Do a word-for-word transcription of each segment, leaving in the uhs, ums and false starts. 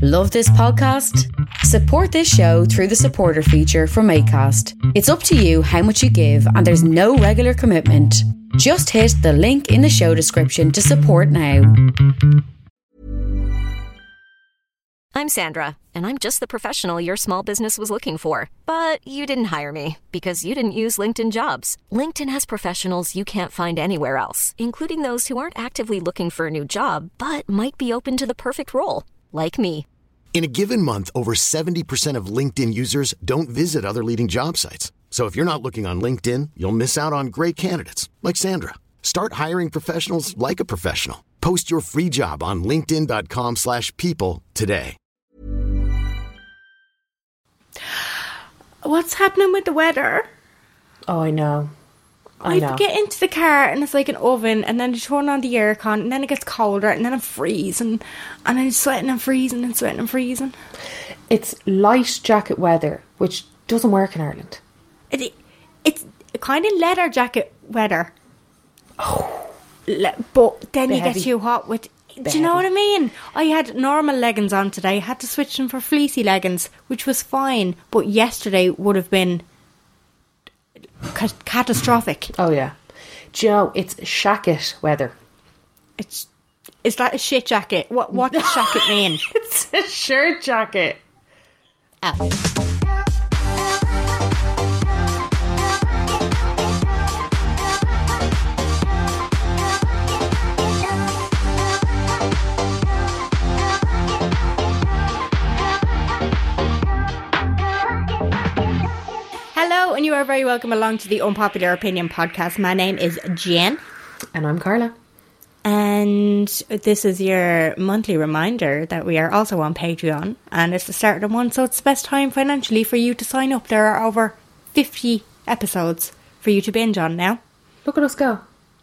Love this podcast? Support this show through the supporter feature from Acast. It's up to you how much you give and there's no regular commitment. Just hit the link in the show description to support now. I'm Sandra, and I'm just the professional your small business was looking for. But you didn't hire me because you didn't use LinkedIn Jobs. LinkedIn has professionals you can't find anywhere else, including those who aren't actively looking for a new job, but might be open to the perfect role, like me. In a given month, over seventy percent of LinkedIn users don't visit other leading job sites. So if you're not looking on LinkedIn, you'll miss out on great candidates like Sandra. Start hiring professionals like a professional. Post your free job on linkedin.com slash people today. What's happening with the weather? Oh, I know. I, I know. get into the car and it's like an oven, and then I turn on the aircon, and then it gets colder, and then I'm freezing, and I'm sweating and freezing and sweating and freezing. It's light jacket weather, which doesn't work in Ireland. It, it's kind of leather jacket weather. Oh. Le- but then Bit you heavy. get too hot with... Bit Do you know heavy. what I mean? I had normal leggings on today. I had to switch them for fleecy leggings, which was fine. But yesterday would have been ca- catastrophic. Oh, yeah. Do you know, it's shacket weather. It's is that a shit jacket? What what does jacket mean? It's a shirt jacket. Oh. Hello, and you are very welcome along to the Unpopular Opinion podcast. My name is Jen. And I'm Carla. And this is your monthly reminder that we are also on Patreon. And it's the start of the month, so it's the best time financially for you to sign up. There are over fifty episodes for you to binge on now. Look at us go.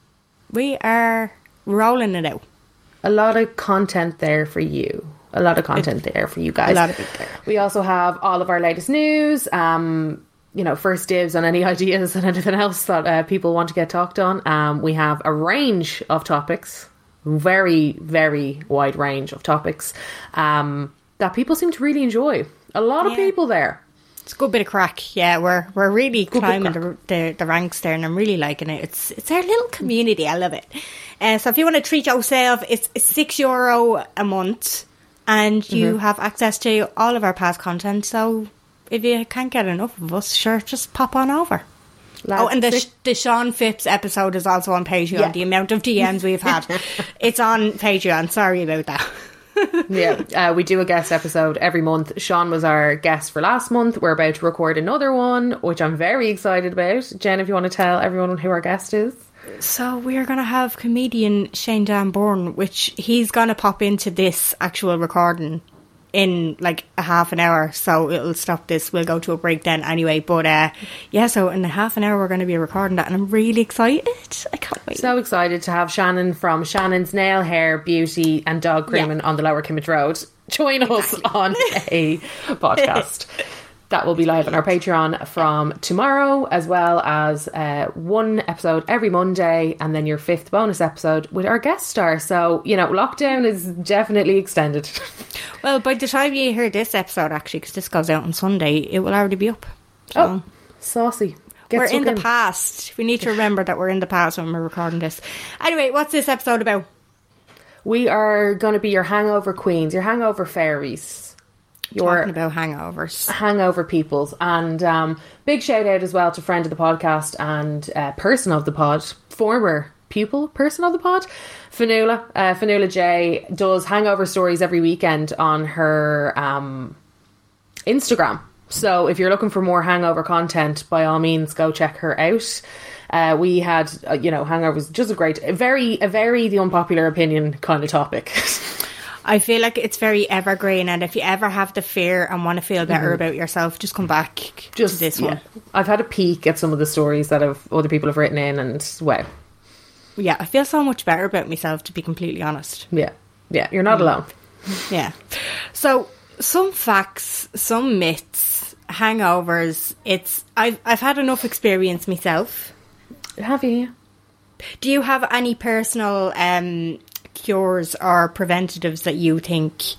We are rolling it out. A lot of content there for you. A lot of content there for you guys. A lot of it there. We also have all of our latest news, um, you know, first dibs on any ideas and anything else that uh, people want to get talked on. Um, we have a range of topics, very, very wide range of topics um, that people seem to really enjoy. A lot of Yeah. people there. It's a good bit of crack. Yeah, we're we're really Good bit of climbing crack. the, the the ranks there, and I'm really liking it. It's it's our little community. I love it. Uh, so if you want to treat yourself, it's, it's six euro a month, and you Mm-hmm. have access to all of our past content. So if you can't get enough of us, sure, just pop on over. Lads, Oh, and the sick- the Sean Phipps episode is also on Patreon. Yeah. The amount of D Ms we've had, it's on Patreon. Sorry about that. yeah, uh, we do a guest episode every month. Sean was our guest for last month. We're about to record another one, which I'm very excited about. Jen, if you want to tell everyone who our guest is. So we are going to have comedian Shane Dan Bourne, which he's going to pop into this actual recording in like a half an hour. So it'll stop this. We'll go to a break then anyway. But uh, yeah, so in a half an hour we're going to be recording that, and I'm really excited. I can't wait. So excited to have Shannon from Shannon's Nail, Hair, Beauty and Dog Grooming on the Lower Kimmage Road join us on a podcast. That will be live on our Patreon from tomorrow, as well as uh, one episode every Monday, and then your fifth bonus episode with our guest star. So, you know, lockdown is definitely extended. Well, by the time you hear this episode, actually, because this goes out on Sunday, it will already be up. So Oh, saucy. Get we're in stuck the past. We need to remember that we're in the past when we're recording this. Anyway, what's this episode about? We are going to be your hangover queens, your hangover fairies. Your Talking about hangovers. hangover peoples. And um, big shout out as well to friend of the podcast and uh, person of the pod, former pupil person of the pod, Fanula. Uh, Fanula J does hangover stories every weekend on her um, Instagram. So if you're looking for more hangover content, by all means, go check her out. Uh, we had, uh, you know, hangovers, just a great, a very, a very the unpopular opinion kind of topic. I feel like it's very evergreen, and if you ever have the fear and want to feel better about yourself, just come back Just to this yeah. one. I've had a peek at some of the stories that have other people have written in, and wow, Yeah, I feel so much better about myself, to be completely honest. yeah, yeah, you're not alone. Yeah. So, some facts, some myths, hangovers. It's I've I've had enough experience myself. Have you? Do you have any personal um, cures or preventatives that you think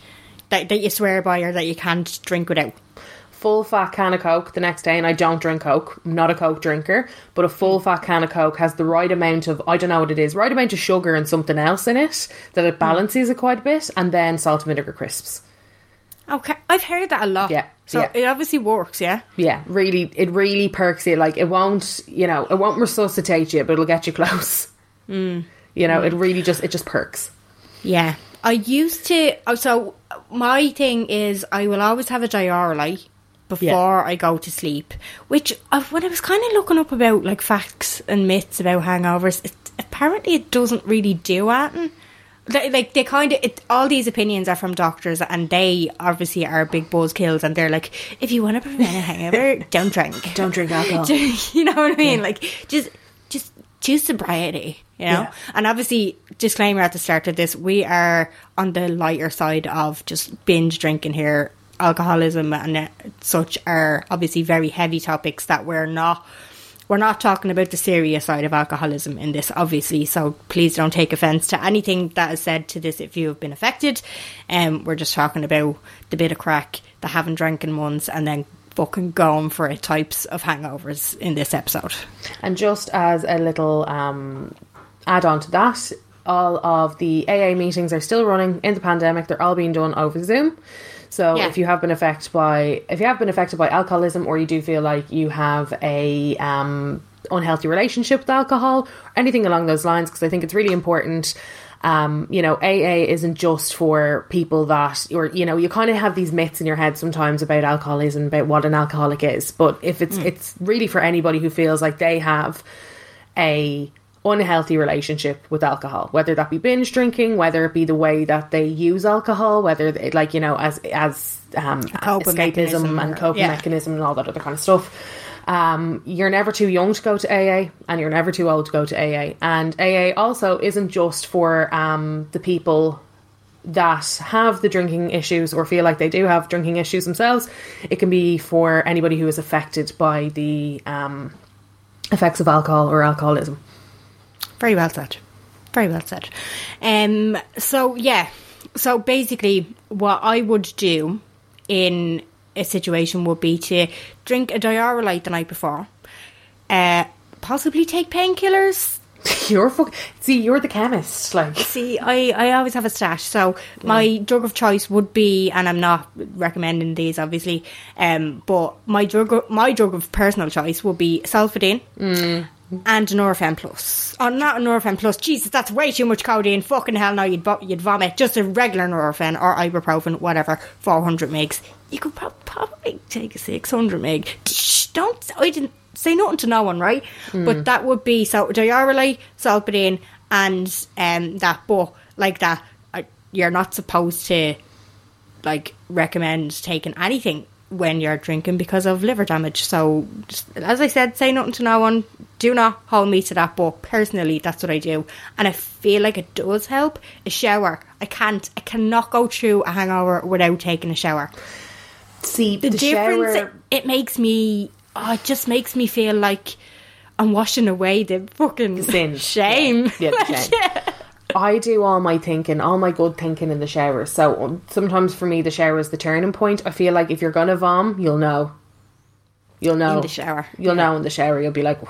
that, that you swear by or that you can't drink without? Full fat can of Coke the next day, and I don't drink Coke. I'm not a Coke drinker, but a full fat can of Coke has the right amount of, I don't know what it is, right amount of sugar and something else in it, that it balances it quite a bit, and then salt and vinegar crisps. Okay, I've heard that a lot. Yeah. So yeah. it obviously works, yeah? Yeah, really, it really perks you. Like, it won't, you know, it won't resuscitate you, but it'll get you close. Mm. You know, mm. it really just, it just perks. Yeah. I used to, oh, so my thing is I will always have a Diarrhea before yeah. I go to sleep, which uh, when I was kind of looking up about like facts and myths about hangovers, it, apparently it doesn't really do anything. They, like they kind of, all these opinions are from doctors, and they obviously are big buzzkills, and they're like, if you want to prevent a hangover, don't drink, don't drink alcohol. You know what I mean? Yeah. Like just, just choose sobriety. You know, yeah. And obviously, disclaimer at the start of this, we are on the lighter side of just binge drinking here. Alcoholism and such are obviously very heavy topics that we're not we're not talking about the serious side of alcoholism in this, obviously, so please don't take offence to anything that is said to this if you have been affected. Um, we're just talking about the bit of crack, the haven't drank in months, and then fucking going for it types of hangovers in this episode. And just as a little um, add-on to that, all of the A A meetings are still running in the pandemic. They're all being done over Zoom. So yeah. if you have been affected by if you have been affected by alcoholism, or you do feel like you have a um, unhealthy relationship with alcohol, or anything along those lines, because I think it's really important. Um, you know, A A isn't just for people that, or you know, you kind of have these myths in your head sometimes about alcoholism, about what an alcoholic is. But if it's mm. it's really for anybody who feels like they have a unhealthy relationship with alcohol, whether that be binge drinking, whether it be the way that they use alcohol, whether they, like, you know, as as um, escapism and coping yeah. mechanism and all that other kind of stuff. Um, you're never too young to go to A A, and you're never too old to go to A A. And A A also isn't just for um, the people that have the drinking issues or feel like they do have drinking issues themselves. It can be for anybody who is affected by the um, effects of alcohol or alcoholism. Very well said. Very well said. Um, so, yeah. So, basically, what I would do in a situation would be to drink a Diarrhea the night before. Uh, possibly take painkillers. You're fuck- See, you're the chemist. Like, See, I, I always have a stash. So, yeah. my drug of choice would be, and I'm not recommending these, obviously, um, but my drug, of, my drug of personal choice would be Solpadeine. Mm. And Nurofen Plus. Oh, not a Nurofen Plus. Jesus, that's way too much codeine. Fucking hell, no, you'd, you'd vomit. Just a regular Nurofen or ibuprofen, whatever, four hundred milligrams. You could pro- probably take a six hundred milligrams. Shh, don't, I didn't say nothing to no one, right? Mm. But that would be, so, Diarrhea, Solpadeine, and um, that, but like that, uh, you're not supposed to, like, recommend taking anything when you're drinking because of liver damage. So, just, as I said, say nothing to no one. Do not hold me to that, but personally, that's what I do. And I feel like it does help. A shower. I can't, I cannot go through a hangover without taking a shower. See, the, the difference, shower... it, it makes me, oh, it just makes me feel like I'm washing away the fucking sin. shame. Yeah, yeah, the shame. Yeah. I do all my thinking, all my good thinking in the shower. So um, sometimes for me, the shower is the turning point. I feel like if you're going to vom, you'll know. You'll know. In the shower. You'll yeah. know in the shower. You'll be like,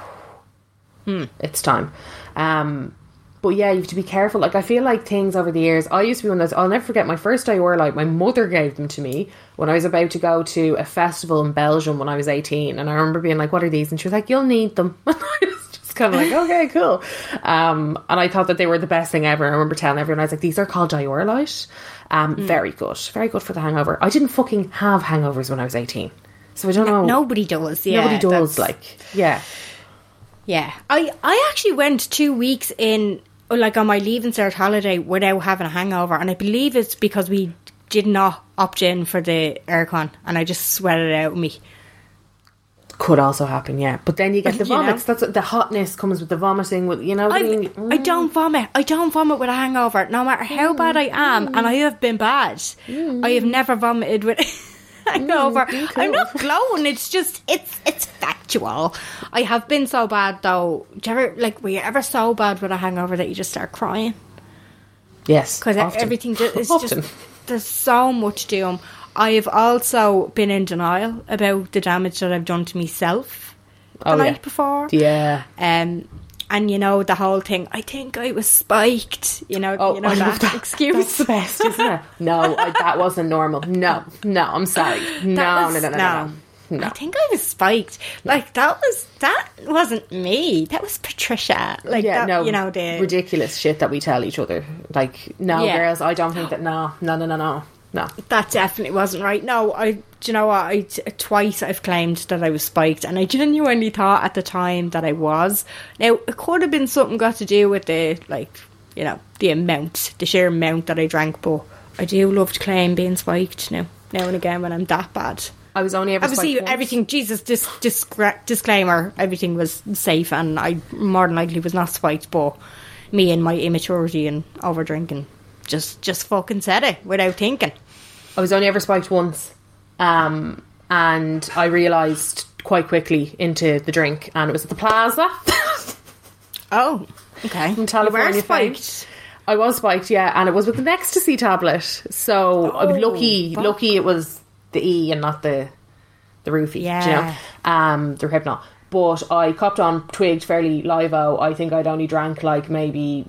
hmm. it's time. Um, but yeah, you have to be careful. Like, I feel like things over the years, I used to be one of those, I'll never forget my first Diarrhea. My mother gave them to me when I was about to go to a festival in Belgium when I was eighteen. And I remember being like, what are these? And she was like, you'll need them. And I was just kind of like, okay, cool. Um, and I thought that they were the best thing ever. I remember telling everyone, I was like, these are called Diarrhea. Um, mm. Very good. Very good for the hangover. I didn't fucking have hangovers when I was eighteen. So I don't no, know. Nobody does. Yeah, nobody does. Like, yeah. Yeah. I, I actually went two weeks in, like, on my leaving cert holiday without having a hangover. And I believe it's because we did not opt in for the aircon. And I just sweated it out of me. Could also happen, yeah. But then you get the vomits. You know? That's what, the hotness comes with the vomiting. With you know, I, I, mean, mm. I don't vomit. I don't vomit with a hangover, no matter how mm. bad I am, mm. and I have been bad. Mm. I have never vomited with a hangover. Mm, cool. I'm not glowing. It's just it's it's factual. I have been so bad though. Do you ever like were you ever so bad with a hangover that you just start crying? Yes, because everything just, it's often. just there's so much to them. I've also been in denial about the damage that I've done to myself the Oh, night yeah. before. Yeah. Um, and you know, the whole thing, I think I was spiked, you know, Oh, you know I that, love that. excuse. That's the best, isn't it? No, I, that wasn't normal. No, no, I'm sorry. No, That was- no, no, no, no, no. No. I think I was spiked. Like, that was, that wasn't me. That was Patricia. Like, Yeah, that, no, you know, the... ridiculous shit that we tell each other. Like, no, Yeah. girls, I don't think that. No, no, no, no, no, no. That definitely wasn't right. No, I. Do you know what? I t- twice I've claimed that I was spiked, and I genuinely thought at the time that I was. Now it could have been something got to do with the like, you know, the amount, the sheer amount that I drank. But I do love to claim being spiked now, now and again when I'm that bad. I was only ever Obviously, spiked once. everything. Jesus, dis- discra- disclaimer: everything was safe, and I more than likely was not spiked. But me and my immaturity and over drinking just just fucking said it without thinking. I was only ever spiked once, um, and I realised quite quickly into the drink, and it was at the Plaza. Oh, okay. In California, You were fame. spiked. I was spiked, yeah, and it was with an ecstasy tablet. So I was Oh, lucky, fuck. lucky it was the E and not the the roofie, Yeah. do you know, um, the Hypnol. But I copped on, twigged fairly live-o. I think I'd only drank like maybe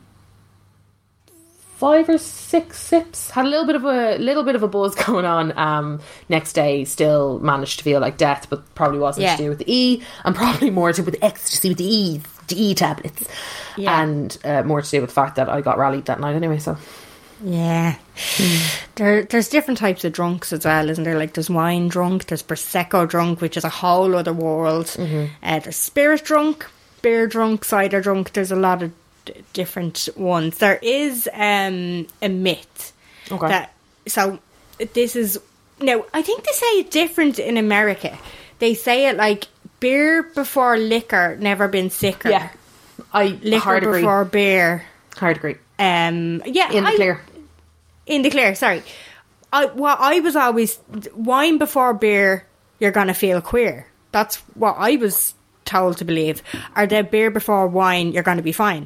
five or six sips. Had a little bit of a little bit of a buzz going on. Um, next day, still managed to feel like death, but probably wasn't Yeah. to do with the E, and probably more to do with the ecstasy with the E, the E tablets, Yeah. and uh, more to do with the fact that I got rallied that night anyway. So Yeah. There, there's different types of drunks as well, isn't there? Like, there's wine drunk, there's Prosecco drunk, which is a whole other world. Mm-hmm. Uh, there's spirit drunk, beer drunk, cider drunk. There's a lot of d- different ones. There is um, a myth Okay. that, so this is, no, I think they say it different in America. They say it like, beer before liquor, never been sicker. yeah, I Liquor hard agree. before beer. Hard agree. Um, yeah, In the I- clear. In the clear, sorry. I, well, I was always wine before beer. You're gonna feel queer. That's what I was told to believe. Or the beer before wine, you're gonna be fine.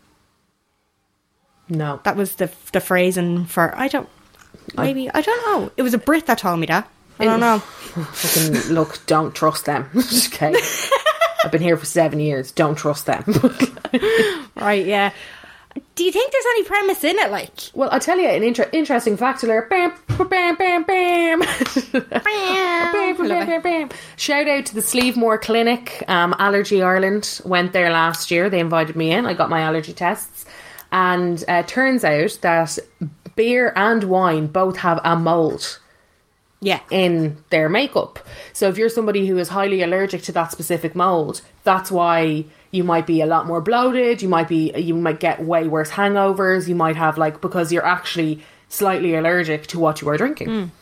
No. That was the the phrasing for. I don't. Maybe I don't know. It was a Brit that told me that. I don't know. Fucking look, don't trust them. Okay. I've been here for seven years. Don't trust them. Right? Yeah. Do you think there's any premise in it? Like, Well, I'll tell you an inter- interesting fact alert. Bam, bam, bam, bam. Bam, bam, bam, bam, bam. Shout out to the Sleevemore Clinic, um, Allergy Ireland. Went there last year. They invited me in. I got my allergy tests. And uh, turns out that beer and wine both have a mould yeah, in their makeup. So if you're somebody who is highly allergic to that specific mold, that's why you might be a lot more bloated, you might be you might get way worse hangovers, you might have like, because you're actually slightly allergic to what you are drinking.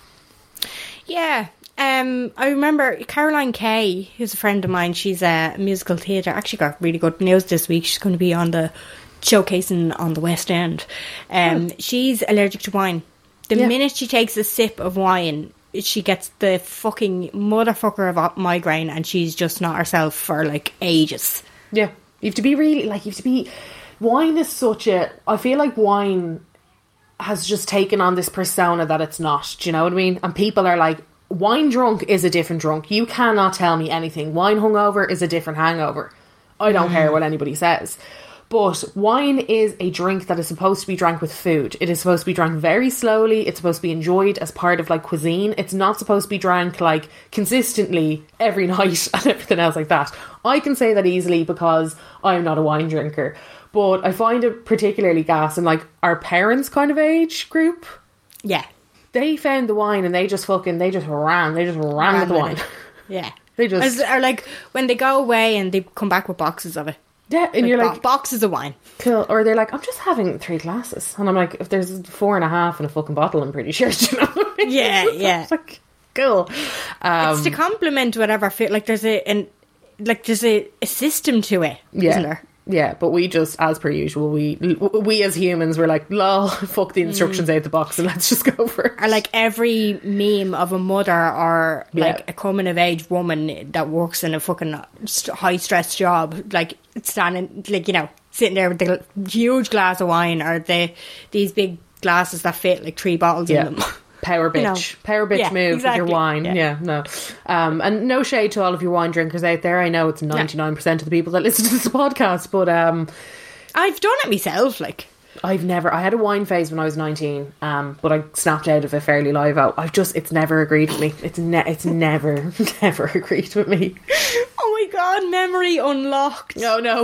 yeah. Um, I remember Caroline Kay, who's a friend of mine. She's a musical theatre. Actually, got really good news this week. She's going to be on the showcasing on the West End. Um, she's allergic to wine. The Yeah. minute she takes a sip of wine, she gets the fucking motherfucker of a migraine, and she's just not herself for like ages. Yeah. You have to be really, like, you have to be, wine is such a, I feel like wine has just taken on this persona that it's not, do you know what I mean? And people are like, wine drunk is a different drunk. You cannot tell me anything. Wine hungover is a different hangover. I don't care what anybody says. But wine is a drink that is supposed to be drank with food. It is supposed to be drank very slowly. It's supposed to be enjoyed as part of like cuisine. It's not supposed to be drank like consistently every night and everything else like that. I can say that easily because I'm not a wine drinker. But I find it particularly gas in like our parents' kind of age group. Yeah. They found the wine and they just fucking, they just ran. They just ran, Ran with the with wine. it. Yeah. They just- Or like when they go away and they come back with boxes of it. Yeah, and Like you're bo- like, boxes of wine. cool. Or they're like, I'm just having three glasses. And I'm like, if there's four and a half in a fucking bottle, I'm pretty sure, do you know what I mean? Yeah, yeah. It's like, cool. Um, It's to complement whatever fit. Like there's a and like there's a, a system to it, yeah. isn't there? Yeah, but we just, as per usual, we we as humans were like, lol, fuck the instructions out the box and let's just go for it. Or like every meme of a mother or like Yeah. a coming of age woman that works in a fucking high stress job, like standing, like, you know, sitting there with the huge glass of wine or the these big glasses that fit like three bottles Yeah. in them. Power bitch. You know. Power bitch Yeah, move exactly. with your wine. Yeah. Yeah, no. Um, and no shade to all of your wine drinkers out there. I know it's ninety-nine percent of the people that listen to this podcast, but um, I've done it myself, like. I've never, I had a wine phase when I was nineteen, um, but I snapped out of it fairly live out. I've just, it's never agreed with me. It's ne- it's never, never agreed with me. Oh my god, memory unlocked. No, no.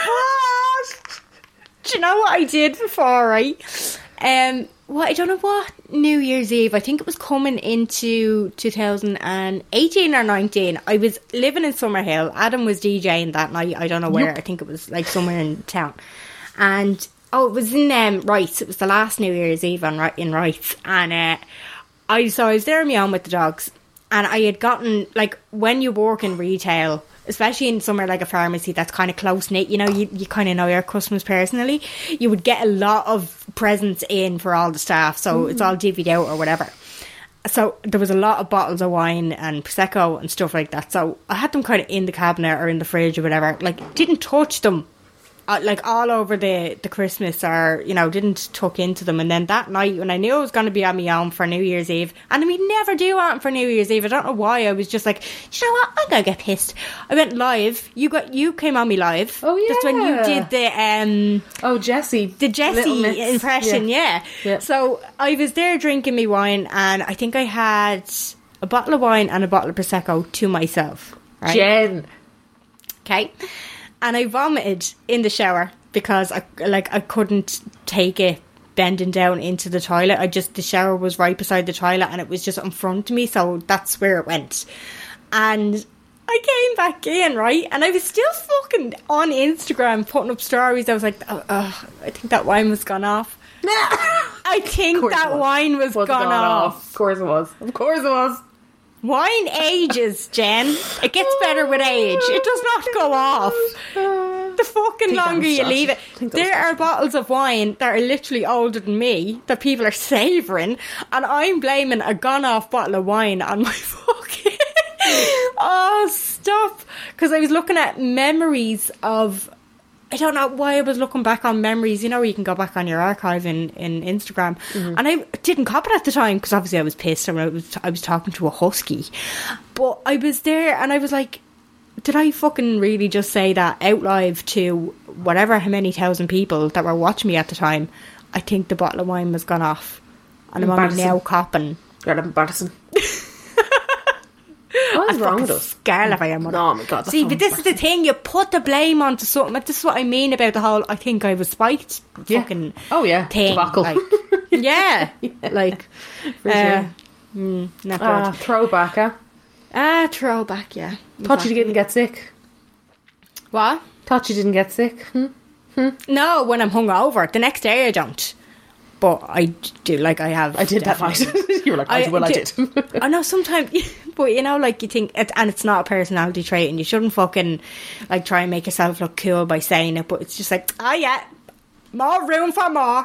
What? Do you know what I did before, right? Um, what I don't know what New Year's Eve. I think it was coming into two thousand eighteen or nineteen. I was living in Summerhill. Adam was DJing that night. I don't know where. Yep. I think it was like somewhere in town. And oh, it was in um, Wrights. It was the last New Year's Eve on Ri- in Wrights, and uh, I so I was there on my own with the dogs, and I had gotten like when you work in retail. Especially in somewhere like a pharmacy that's kind of close-knit, you know, you, you kind of know your customers personally. You would get a lot of presents in for all the staff, so mm. it's all divvied out or whatever. So there was a lot of bottles of wine and Prosecco and stuff like that. So I had them kind of in the cabinet or in the fridge or whatever. Like, didn't touch them. Uh, like all over the, the Christmas, or, you know, didn't tuck into them. And then that night when I knew I was going to be on my own for New Year's Eve, and we never do anything for New Year's Eve, I don't know why, I was just like, you know what, I'm going to get pissed. I went live. You got you came on me live. Oh, yeah. That's when you did the um Oh, Jessie. the Jessie impression, yeah. Yeah. yeah. So I was there drinking me wine, and I think I had a bottle of wine and a bottle of Prosecco to myself. Right? Jen. Okay. And I vomited in the shower because I like I couldn't take it bending down into the toilet. I just the shower was right beside the toilet and it was just in front of me, so that's where it went. And I came back in, right? And I was still fucking on Instagram putting up stories. I was like, oh, oh, I think that wine was gone off. I think that was. wine was gone, gone off. off. Of course it was. Of course it was. Wine ages, Jen. It gets better with age. It does not go off. The fucking longer you leave it. There are bottles of wine that are literally older than me that people are savouring, and I'm blaming a gone off bottle of wine on my fucking... Oh, stop. Because I was looking at memories of... I don't know why I was looking back on memories. You know, where you can go back on your archive in, in Instagram. Mm-hmm. And I didn't cop it at the time because obviously I was pissed and I was, I was talking to a husky. But I was there and I was like, did I fucking really just say that out live to whatever how many thousand people that were watching me at the time? I think the bottle of wine was gone off. And I'm only now copping. You're embarrassing. What is wrong with us? Scarlet if I am. Oh my god. See, but this is the thing, you put the blame onto something. This is what I mean about the whole, I think I was spiked yeah. fucking oh, yeah. thing. Debacle. Like, yeah. yeah. Like, for uh, sure. Mm, not Ah, good. throwback, huh? Ah, throwback, yeah. Thought exactly. you didn't get sick. What? Thought you didn't get sick. Hmm? Hmm? No, when I'm hungover. The next day I don't. But I do, like I have. I did definitely. that night. You were like, I, well, I did. I know sometimes, but you know, like you think, it, and it's not a personality trait, and you shouldn't fucking like try and make yourself look cool by saying it, but it's just like, oh yeah, more room for more.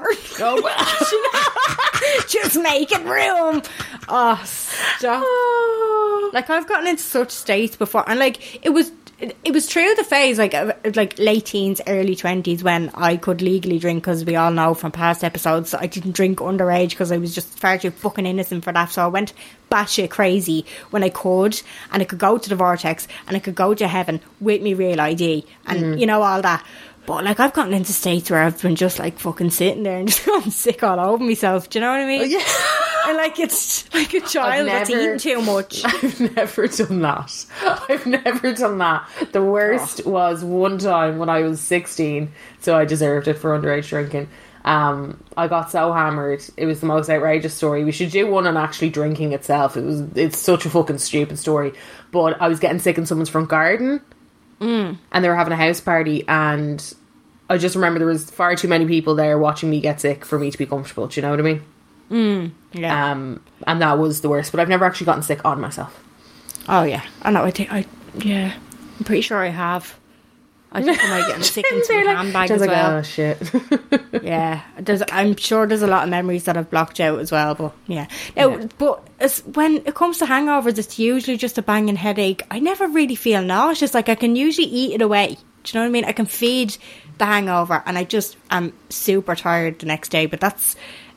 Oh, just making room. Oh, stop. Oh. Like I've gotten into such states before, and like it was. It, it was true the phase like uh, like late teens, early twenties when I could legally drink, because we all know from past episodes I didn't drink underage because I was just far too fucking innocent for that. So I went batshit crazy when I could, and I could go to the vortex and I could go to heaven with me real I D and mm. you know, all that. But like I've gotten into states where I've been just like fucking sitting there and just gone sick all over myself. Do you know what I mean? Oh, yeah. And like it's like a child never, that's eating too much. I've never done that. I've never done that. The worst oh. was one time when I was sixteen, so I deserved it for underage drinking. Um, I got so hammered. It was the most outrageous story. We should do one on actually drinking itself. It was it's such a fucking stupid story. But I was getting sick in someone's front garden. Mm. And they were having a house party, and I just remember there was far too many people there watching me get sick for me to be comfortable. Do you know what I mean? Mm, yeah. Um, and that was the worst. But I've never actually gotten sick on myself. Oh yeah, I know. I think I yeah. I'm pretty sure I have. I think I might get sick into my like, handbag as like, well. Oh shit. Yeah, there's. I'm sure there's a lot of memories that I've blocked out as well. But yeah, now, yeah. But as, when it comes to hangovers, it's usually just a banging headache. I never really feel nauseous. Like I can usually eat it away. Do you know what I mean? I can feed the hangover, and I just am super tired the next day. But that's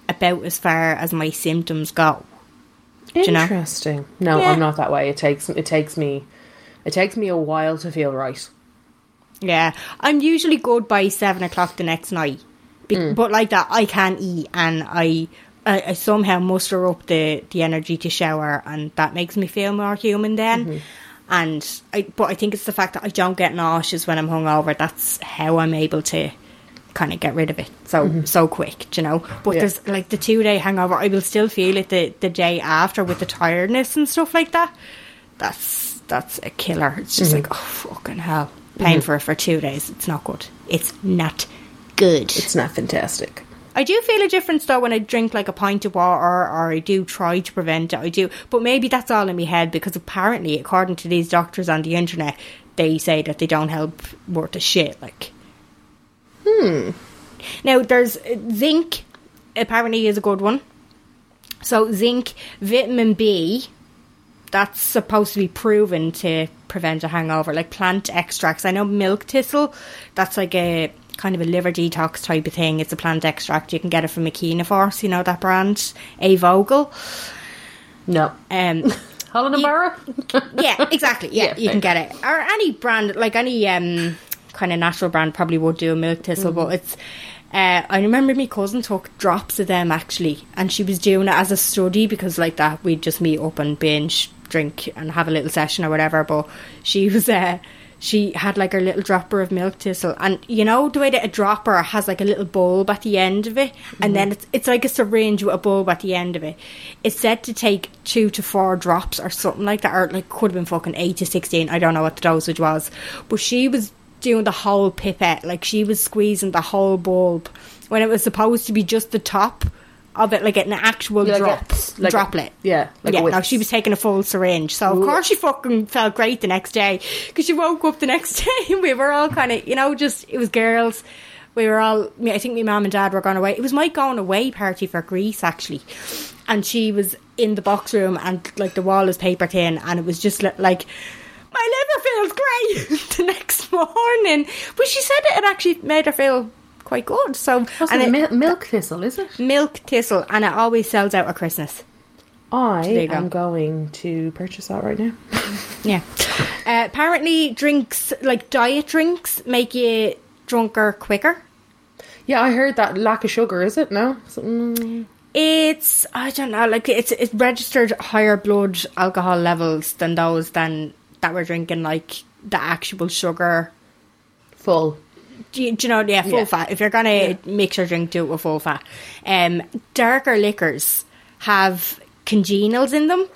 about as far as my symptoms go. Do you know? Interesting. No, Yeah. I'm not that way. It takes it takes me it takes me a while to feel right. Yeah, I'm usually good by seven o'clock the next night. Be- Mm. But like that, I can't eat, and I, I, I somehow muster up the, the energy to shower, and that makes me feel more human then. Mm-hmm. And I, but I think it's the fact that I don't get nauseous when I'm hungover. That's how I'm able to kind of get rid of it so so quick, do you know. But Mm-hmm. Yeah. there's like the two day hangover. I will still feel it the, the day after with the tiredness and stuff like that. That's that's a killer. It's just Mm-hmm. like, oh fucking hell, paying for it for two days. It's not good. It's not good. It's not fantastic. I do feel a difference though when I drink like a pint of water, or I do try to prevent it. I do, but maybe that's all in my head, because apparently, according to these doctors on the internet, they say that they don't help worth a shit. Like, hmm. Now there's uh, zinc. Apparently, is a good one. So zinc, vitamin B, that's supposed to be proven to prevent a hangover. Like plant extracts. I know milk thistle. That's like a kind of a liver detox type of thing. It's a plant extract. You can get it from Makina Force, you know that brand, A Vogel. No. Um, Holland and You- Barra? yeah, exactly. Yeah, Yeah, you can get it, or any brand, like any um kind of natural brand probably would do a milk thistle. But it's. Uh, I remember my cousin took drops of them actually, and she was doing it as a study, because like that we'd just meet up and binge drink and have a little session or whatever. But she was uh, she had like her little dropper of milk thistle, and you know the way that a dropper has like a little bulb at the end of it, and then it's it's like a syringe with a bulb at the end of it. It's said to take two to four drops or something like that, or like could have been fucking eight to sixteen. I don't know what the dosage was, but she was doing the whole pipette, like she was squeezing the whole bulb when it was supposed to be just the top of it, like an actual Like a- drop, like a- droplet. yeah, like a yeah. whisk. No, she was taking a full syringe, so of Ooh. course she fucking felt great the next day, because she woke up the next day and we were all kind of, you know, just it was girls. We were all. I think my mum and dad were going away. It was my going away party for Greece actually, and she was in the box room, and like the wall is paper thin, and it was just li- like. My liver feels great the next morning. But she said it had actually made her feel quite good. So What's and it? it- Mil- milk thistle, is it? milk thistle, and it always sells out at Christmas. I There you go. am going to purchase that right now. Yeah. Uh, apparently, drinks like diet drinks make you drunker quicker. Yeah, I heard that lack of sugar, is it? No? Something... It's I don't know, like it's it's registered higher blood alcohol levels than those than that we're drinking, like the actual sugar. Full. Do you, do you know, yeah, full Yeah. fat. If you're going to mix your drink, do it with full fat. Um, darker liquors have congenials in them.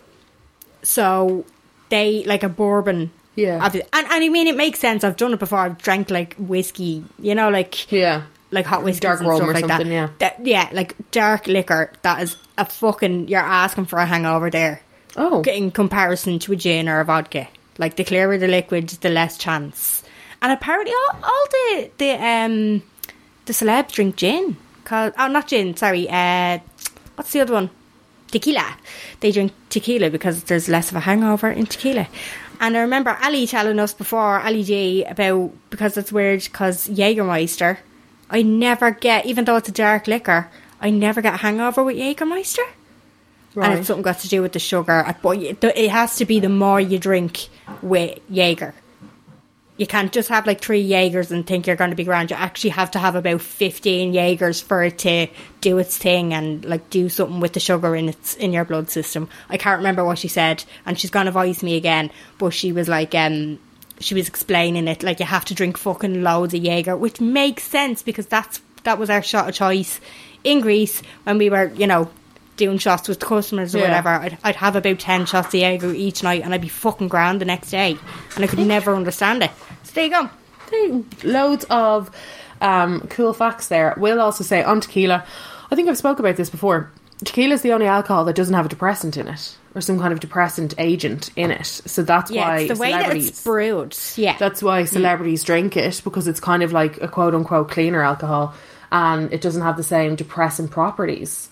So they, like a bourbon. Yeah. obvi- And, and I mean, it makes sense. I've done it before. I've drank like whiskey, you know, like Yeah. like hot whiskey Dark and rum stuff or like something, that. yeah. That- Yeah, like dark liquor. That is a fucking, you're asking for a hangover there. Oh. In comparison to a gin or a vodka. Like the clearer the liquid, the less chance. And apparently all, all the the um the celebs drink gin. Cause, oh, not gin, sorry. Uh, what's the other one? Tequila. They drink tequila because there's less of a hangover in tequila. And I remember Ali telling us before, Ali G, about, because it's weird, because Jägermeister, I never get, even though it's a dark liquor, I never get a hangover with Jägermeister. Right. And it's something got to do with the sugar. But it has to be the more you drink with Jaeger. You can't just have like three Jaegers and think you're going to be grand. You actually have to have about fifteen Jaegers for it to do its thing and like do something with the sugar in its in your blood system. I can't remember what she said, and she's going to voice me again. But she was like, um, she was explaining it like you have to drink fucking loads of Jaeger, which makes sense because that's that was our shot of choice in Greece when we were, you know, doing shots with customers or Yeah. whatever. I'd, I'd have about ten shots of Jaeger each night and I'd be fucking grand the next day, and I could never understand it. So there you go. Loads of um, cool facts there. We'll also say on tequila, I think I've spoke about this before. Tequila is the only alcohol that doesn't have a depressant in it, or some kind of depressant agent in it. So that's Yeah, why it's the way that celebrities. it's brewed. Yeah. That's why celebrities drink it, because it's kind of like a quote unquote cleaner alcohol, and it doesn't have the same depressant properties.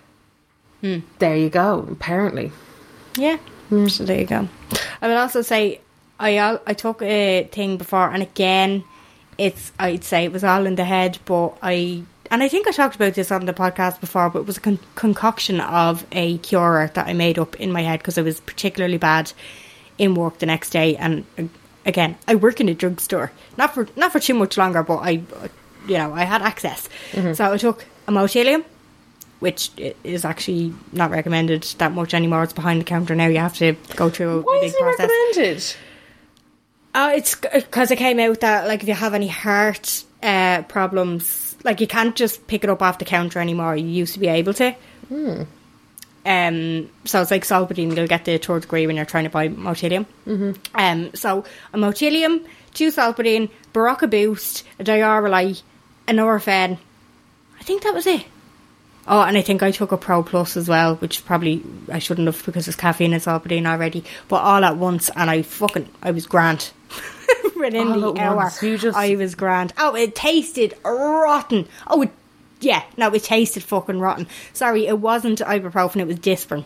There you go. Apparently, Yeah. So there you go. I would also say I al- I took a thing before, and again, it's I'd say it was all in the head, but I and I think I talked about this on the podcast before, but it was a con- concoction of a cure that I made up in my head because I was particularly bad in work the next day. And uh, again, I work in a drugstore, not for not for too much longer, but I, uh, you know, I had access. Mm-hmm. So I took a Motilium, which is actually not recommended that much anymore. It's behind the counter now. You have to go through a, Why a big is it process. recommended? Uh, it's because it came out that, like, if you have any heart uh, problems, like, you can't just pick it up off the counter anymore. You used to be able to. Hmm. Um, so it's like Solpadeine. You'll get the third degree when you're trying to buy Motilium. Mm-hmm. Um, so a Motilium, two Solpadeine, Berocca Boost, a Diarrhea, a Nurofen. I think that was it. Oh, and I think I took a Pro Plus as well, which probably I shouldn't have because there's caffeine and Solpadeine already. But all at once, and I fucking, I was grand. Within all the at hour, once, you just... I was grand. Oh, it tasted rotten. Oh, it, yeah, no, it tasted fucking rotten. Sorry, it wasn't ibuprofen, it was Disprin.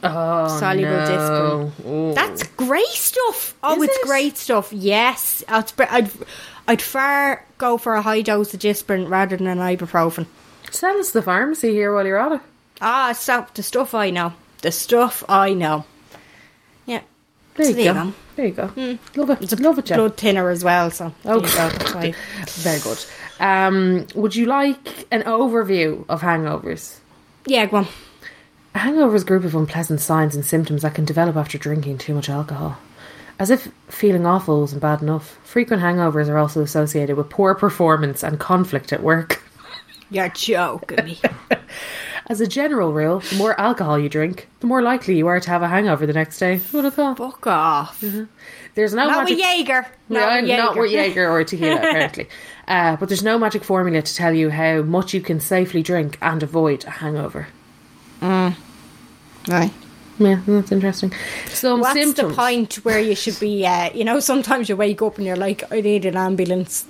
Oh, Soluble no. Disprin. Ooh. That's great stuff. Oh, Is it's it? great stuff. Yes, I'd, I'd, I'd far go for a high dose of Disprin rather than an ibuprofen. Send us to the pharmacy here while you're at it. Ah, so the stuff I know. The stuff I know. Yeah. There So you there go. you go. There you go. Mm. Love it. It's a Love it, Jen. blood thinner as well, so Oh, there you go. That's why. very good. Um, would you like an overview of hangovers? Yeah, go on. A hangover is a group of unpleasant signs and symptoms that can develop after drinking too much alcohol. As if feeling awful wasn't bad enough, frequent hangovers are also associated with poor performance and conflict at work. You're joking me. As a general rule, the more alcohol you drink, the more likely you are to have a hangover the next day. Who would have thought? Fuck off. Mm-hmm. There's no Not magic... with Jaeger. Not Yeah, with Jaeger. not with Jaeger or tequila, apparently. Uh, but there's no magic formula to tell you how much you can safely drink and avoid a hangover. Mm. Right. Yeah, that's interesting. Some What's symptoms. the point where you should be, uh, you know, sometimes you wake up and you're like, I need an ambulance.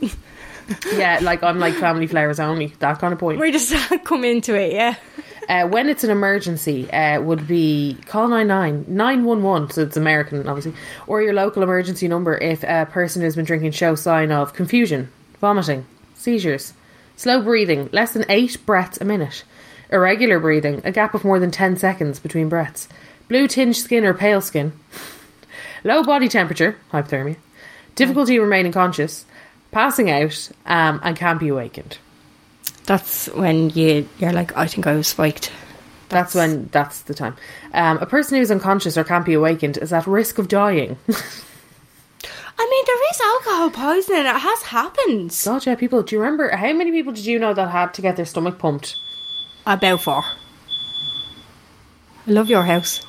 Yeah, like on like Family Flowers Only, that kind of point. We just come into it, yeah. Uh, when it's an emergency, uh, would be call nine nine, nine one one, so it's American, obviously, or your local emergency number if a person who's been drinking shows sign of confusion, vomiting, seizures, slow breathing, less than eight breaths a minute, irregular breathing, a gap of more than ten seconds between breaths, blue tinged skin or pale skin, low body temperature, hypothermia, difficulty remaining conscious, passing out, um, and can't be awakened. That's when you, you're like, I think I was spiked. That's, that's when, that's the time. Um, a person who's unconscious or can't be awakened is at risk of dying. I mean, there is alcohol poisoning. It has happened. God, yeah, people, do you remember, how many people did you know that had to get their stomach pumped? About four. I love your house.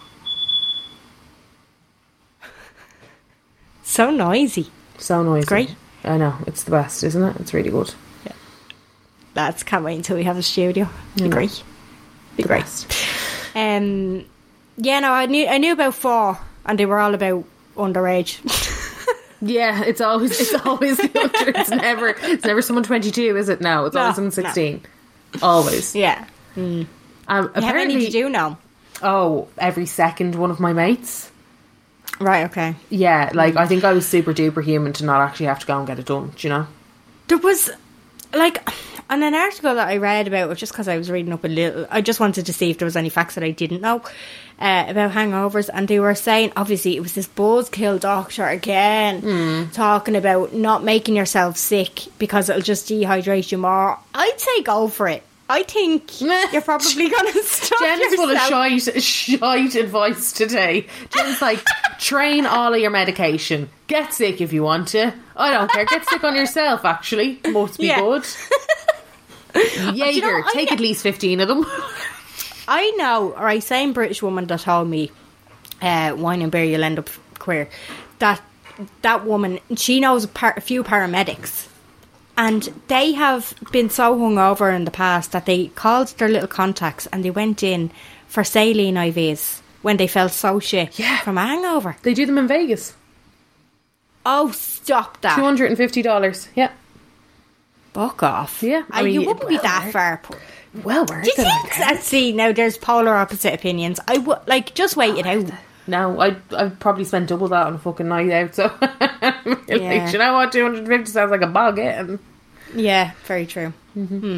So noisy. So noisy. Great. I know, it's the best, isn't it? It's really good. Yeah. Lads, can't wait until we have a studio. Be Mm. great. Be The great. best. Um, yeah, no, I knew I knew about four, and they were all about underage. Yeah, it's always it's always the under. It's never it's never someone twenty-two, is it? No, it's No, always someone sixteen. Always. yeah. Mm. Um, How many apparently, did you know? oh, every second one of my mates. Right, okay. Yeah, like I think I was super duper human to not actually have to go and get it done. Do you know? There was, like, on an article that I read about, just because I was reading up a little, I just wanted to see if there was any facts that I didn't know uh, about hangovers, and they were saying, obviously, it was this buzzkill doctor again, Mm. talking about not making yourself sick because it'll just dehydrate you more. I'd say go for it. I think you're probably going to stop Jen is full of yourself. shite, shite advice today. Jen's like, train all of your medication. Get sick if you want to. I don't care. Get sick on yourself, actually. Must be Yeah. good. Jaeger, you know, I take get- at least fifteen of them. I know, right, same British woman that told me, uh, wine and beer, you'll end up queer. That that woman, she knows a, par- a few paramedics, and they have been so hungover in the past that they called their little contacts and they went in for saline I Vs when they felt so shit Yeah. from a hangover. They do them in Vegas. Oh, stop that. two hundred fifty dollars. Yeah. Fuck off. Yeah, I I mean, you wouldn't be well, that right. far. Well worth Do you it. I think think. that? See, now there's polar opposite opinions. I would, like, just wait it out. No, I I'd probably spent double that on a fucking night out. So, like, Yeah. you know what? Two hundred fifty sounds like a bargain. Yeah, very true. Mm-hmm. Hmm.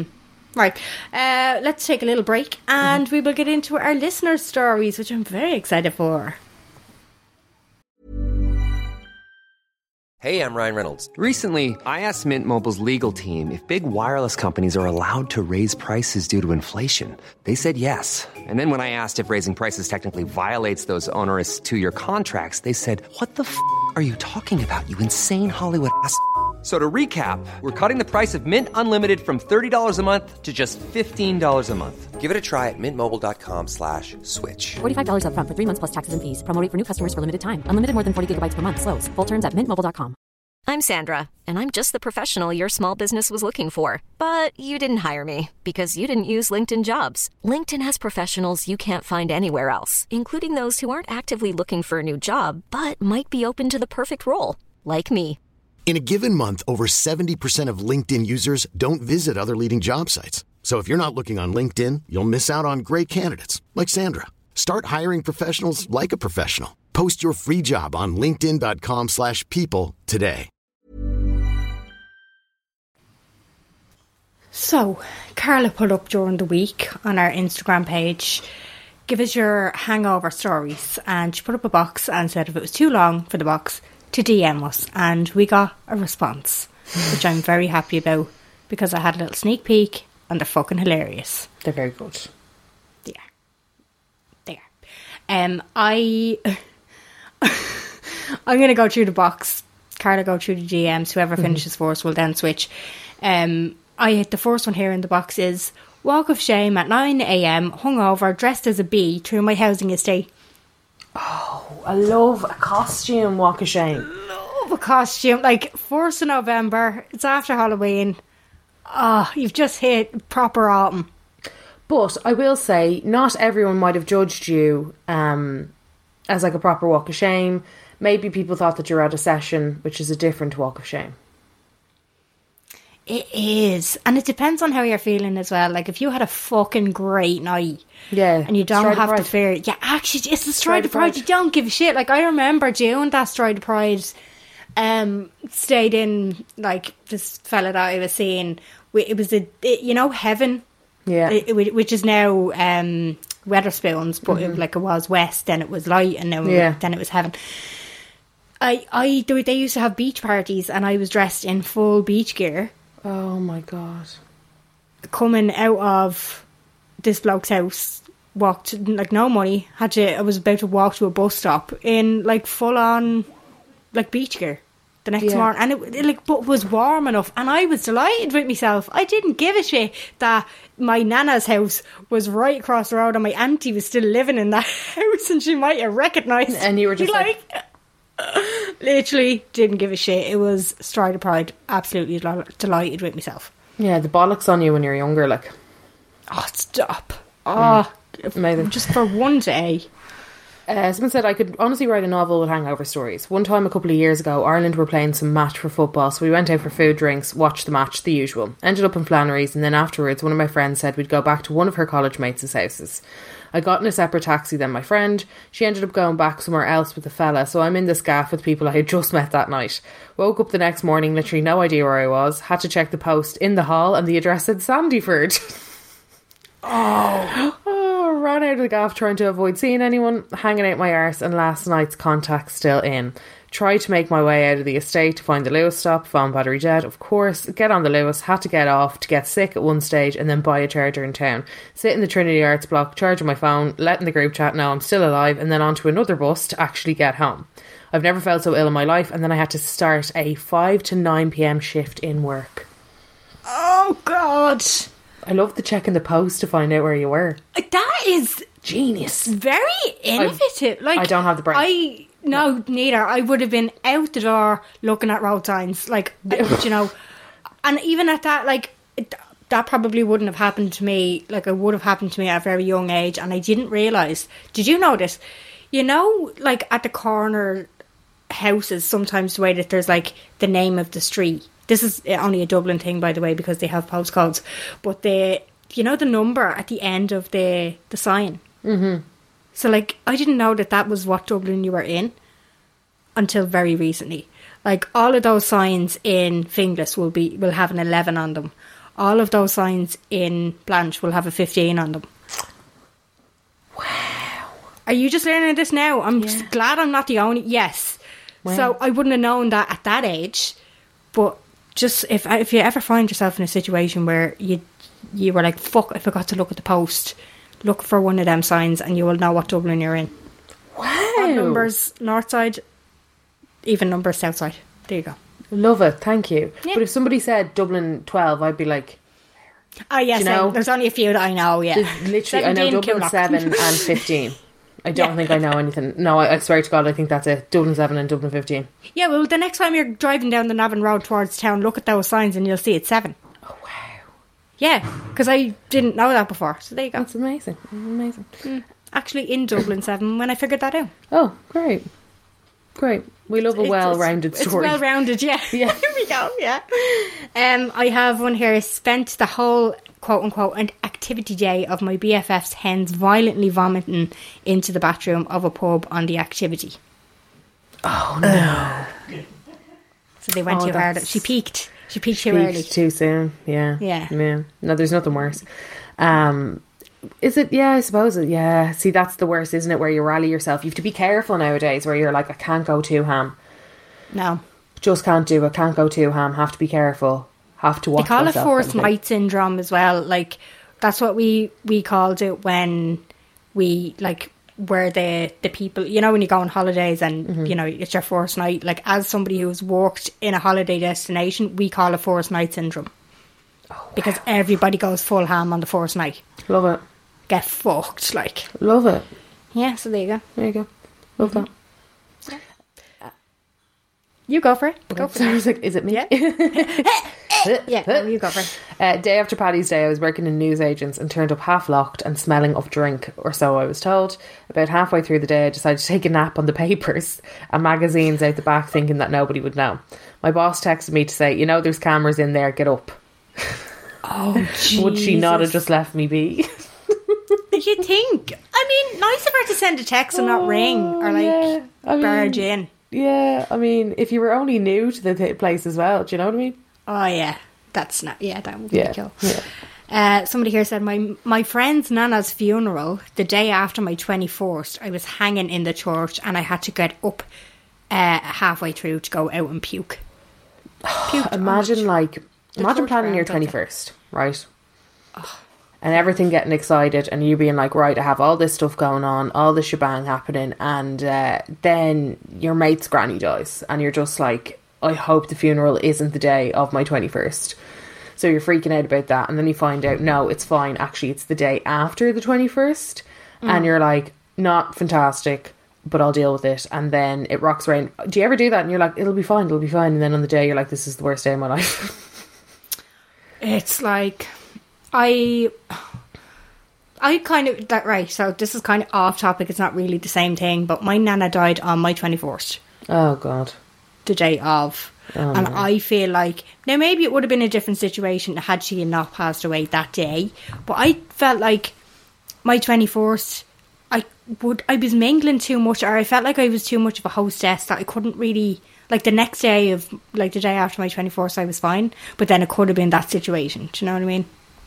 Right. Uh, let's take a little break and mm-hmm. we will get into our listener stories, which I'm very excited for. Hey, I'm Ryan Reynolds. Recently, I asked Mint Mobile's legal team if big wireless companies are allowed to raise prices due to inflation. They said yes. And then when I asked if raising prices technically violates those onerous two-year contracts, they said, what the f*** are you talking about, you insane Hollywood ass f- So to recap, we're cutting the price of Mint Unlimited from thirty dollars a month to just fifteen dollars a month. Give it a try at mintmobile.com slash switch. forty-five dollars up front for three months plus taxes and fees. Promo rate for new customers for limited time. Unlimited more than forty gigabytes per month. Slows full terms at mint mobile dot com. I'm Sandra, and I'm just the professional your small business was looking for. But you didn't hire me because you didn't use LinkedIn Jobs. LinkedIn has professionals you can't find anywhere else, including those who aren't actively looking for a new job, but might be open to the perfect role, like me. In a given month, over seventy percent of LinkedIn users don't visit other leading job sites. So if you're not looking on LinkedIn, you'll miss out on great candidates like Sandra. Start hiring professionals like a professional. Post your free job on linkedin.com slash people today. So, Carla put up during the week on our Instagram page, give us your hangover stories. And she put up a box and said if it was too long for the box, to D M us, and we got a response, which I'm very happy about because I had a little sneak peek and they're fucking hilarious. They're very good. They are. They are. Um, I, I'm going to go through the box. Carla go through the D Ms. Whoever finishes mm-hmm. first will then switch. Um, I the first one here in the box is walk of shame at nine a.m. hungover, dressed as a bee through my housing estate. Oh, I love a costume walk of shame. Love a costume. Like, first of November, it's after Halloween. Ah, oh, you've just hit proper autumn. But I will say, not everyone might have judged you um, as like a proper walk of shame. Maybe people thought that you're at a session, which is a different walk of shame. It is. And it depends on how you're feeling as well. Like, if you had a fucking great night. Yeah. And you don't have to fear. Yeah, actually, it's the Stride of Pride. You don't give a shit. Like, I remember doing that Stride of Pride. Um, stayed in, like, this fella that I was seeing. It was, a, it, you know, Heaven. Yeah. It, which is now um, Weatherspoons. But, mm-hmm. it, like, it was West, then it was Light, and then, yeah. then it was Heaven. I, I, they used to have beach parties, and I was dressed in full beach gear. Oh my god. Coming out of this bloke's house, walked, like, no money, had to, I was about to walk to a bus stop in, like, full on, like, beach gear the next yeah. morning. And it, it, like, but was warm enough, and I was delighted with myself. I didn't give a shit that my nana's house was right across the road and my auntie was still living in that house and she might have recognised. And you were just like... like literally didn't give a shit. It was Stride of Pride. Absolutely del- delighted with myself. Yeah, the bollocks on you when you're younger, like. Oh, stop. Oh, mm. Amazing. Just for one day. Uh, someone said I could honestly write a novel with hangover stories. One time a couple of years ago, Ireland were playing some match for football, so we went out for food, drinks, watched the match, the usual. Ended up in Flannery's, and then afterwards one of my friends said we'd go back to one of her college mates' houses. I got in a separate taxi than my friend. She ended up going back somewhere else with the fella, so I'm in this gaff with people I had just met that night. Woke up the next morning, literally no idea where I was. Had to check the post in the hall, and the address said Sandyford. Oh. oh, ran out of the gaff trying to avoid seeing anyone, hanging out my arse, and last night's contact's still in. Tried to make my way out of the estate to find the Lewis stop, phone battery dead, of course. Get on the Lewis, had to get off to get sick at one stage and then buy a charger in town. Sit in the Trinity Arts block, charging my phone, letting the group chat know I'm still alive, and then onto another bus to actually get home. I've never felt so ill in my life, and then I had to start a five to nine p.m. shift in work. Oh, God. I love the check in the post to find out where you were. That is... genius. Very innovative. I've, like I don't have the brain. I... No, no, neither. I would have been out the door looking at road signs, like, you know, and even at that, like, it, that probably wouldn't have happened to me. Like, it would have happened to me at a very young age, and I didn't realise. Did you notice? You know, like, at the corner houses, sometimes the way that there's, like, the name of the street. This is only a Dublin thing, by the way, because they have postcodes. But the, you know, the number at the end of the, the sign? Mm-hmm. So, like, I didn't know that that was what Dublin you were in until very recently. Like, all of those signs in Finglas will be will have an eleven on them. all of those signs in Blanche will have a fifteen on them. Wow. Are you just learning this now? I'm Yeah. glad I'm not the only... Yes. Wow. So I wouldn't have known that at that age. But just if if you ever find yourself in a situation where you you were like, fuck, I forgot to look at the post, look for one of them signs and you will know what Dublin you're in. Wow. Odd numbers, north side, even numbers, south side. There you go. Love it, thank you. Yeah. But if somebody said Dublin twelve, I'd be like... Oh, yes, Do you know? there's only a few that I know, yeah. There's literally, I know seventeen, Dublin Coolock. seven and fifteen. I don't Yeah. think I know anything. No, I, I swear to God, I think that's it. Dublin seven and Dublin fifteen. Yeah, well, the next time you're driving down the Navan Road towards town, look at those signs and you'll see it's seven. Oh, wow. Yeah, because I didn't know that before. So there you go. That's amazing. Amazing. Actually, in Dublin seven when I figured that out. Oh, great. Great. We love a It's- well-rounded it's, story. It's well-rounded, yeah. Yeah. Here we go, yeah. Um, I have one here. Spent the whole quote-unquote an activity day of my B F F's hens violently vomiting into the bathroom of a pub on the activity. Oh, no. So they went Oh, too hard. that's- She peaked. She peaked too Peaked early. too soon. Yeah. Yeah. Yeah. No, there's nothing worse. Um, is it? Yeah, I suppose it. Yeah. See, that's the worst, isn't it? Where you rally yourself. You have to be careful nowadays where you're like, I can't go too ham. No. Just can't do it. Can't go too ham. Have to be careful. Have to watch They call it myself, forced kind of thing. night syndrome as well. Like, that's what we, we called it when we, like, were the, the people, you know, when you go on holidays and, Mm-hmm. you know, it's your first night. Like, as somebody who's worked in a holiday destination, we call it forced night syndrome. Oh, Because everybody goes full ham on the first night. Love it. Get fucked, like. Love it. Yeah, so there you go. There you go. Love that. You go for it. Go for So I it. was like, is it me? Yeah. Yeah, no, you go for it. Uh, day after Paddy's Day, I was working in newsagents and turned up half locked and smelling of drink, or so I was told. About halfway through the day, I decided to take a nap on the papers and magazines out the back, thinking that nobody would know. My boss texted me to say, you know, there's cameras in there, get up. Oh, Would she not have Jesus. just left me be? You think? I mean, nice of her to send a text and not ring or like yeah. I mean- barge in. Yeah, I mean, if you were only new to the th- place as well, do you know what I mean? Oh yeah, that's not. Yeah, that would Yeah, be cool. yeah. Uh, somebody here said my my friend's nana's funeral the day after my twenty-first. I was hanging in the church and I had to get up uh, halfway through to go out and puke. Puked Imagine, on the- like, imagine church planning your ground, don't twenty-first, right? And everything getting excited and you being like, right, I have all this stuff going on, all this shebang happening, and uh, then your mate's granny dies and you're just like, I hope the funeral isn't the day of my twenty-first. So you're freaking out about that, and then you find out, no, it's fine, actually it's the day after the twenty-first, and you're like, not fantastic, but I'll deal with it. And then it rocks around. Do you ever do that? And you're like, it'll be fine, it'll be fine, and then on the day you're like, this is the worst day of my life. It's like I I kind of that right, so this is kind of off topic, it's not really the same thing, but my nana died on my twenty-first, Oh god. the day of. Oh, and no. I feel like now maybe it would have been a different situation had she not passed away that day, but I felt like my twenty-first I would I was mingling too much, or I felt like I was too much of a hostess that I couldn't really, like the next day of like the day after my twenty-first I was fine, but then it could have been that situation, do you know what I mean?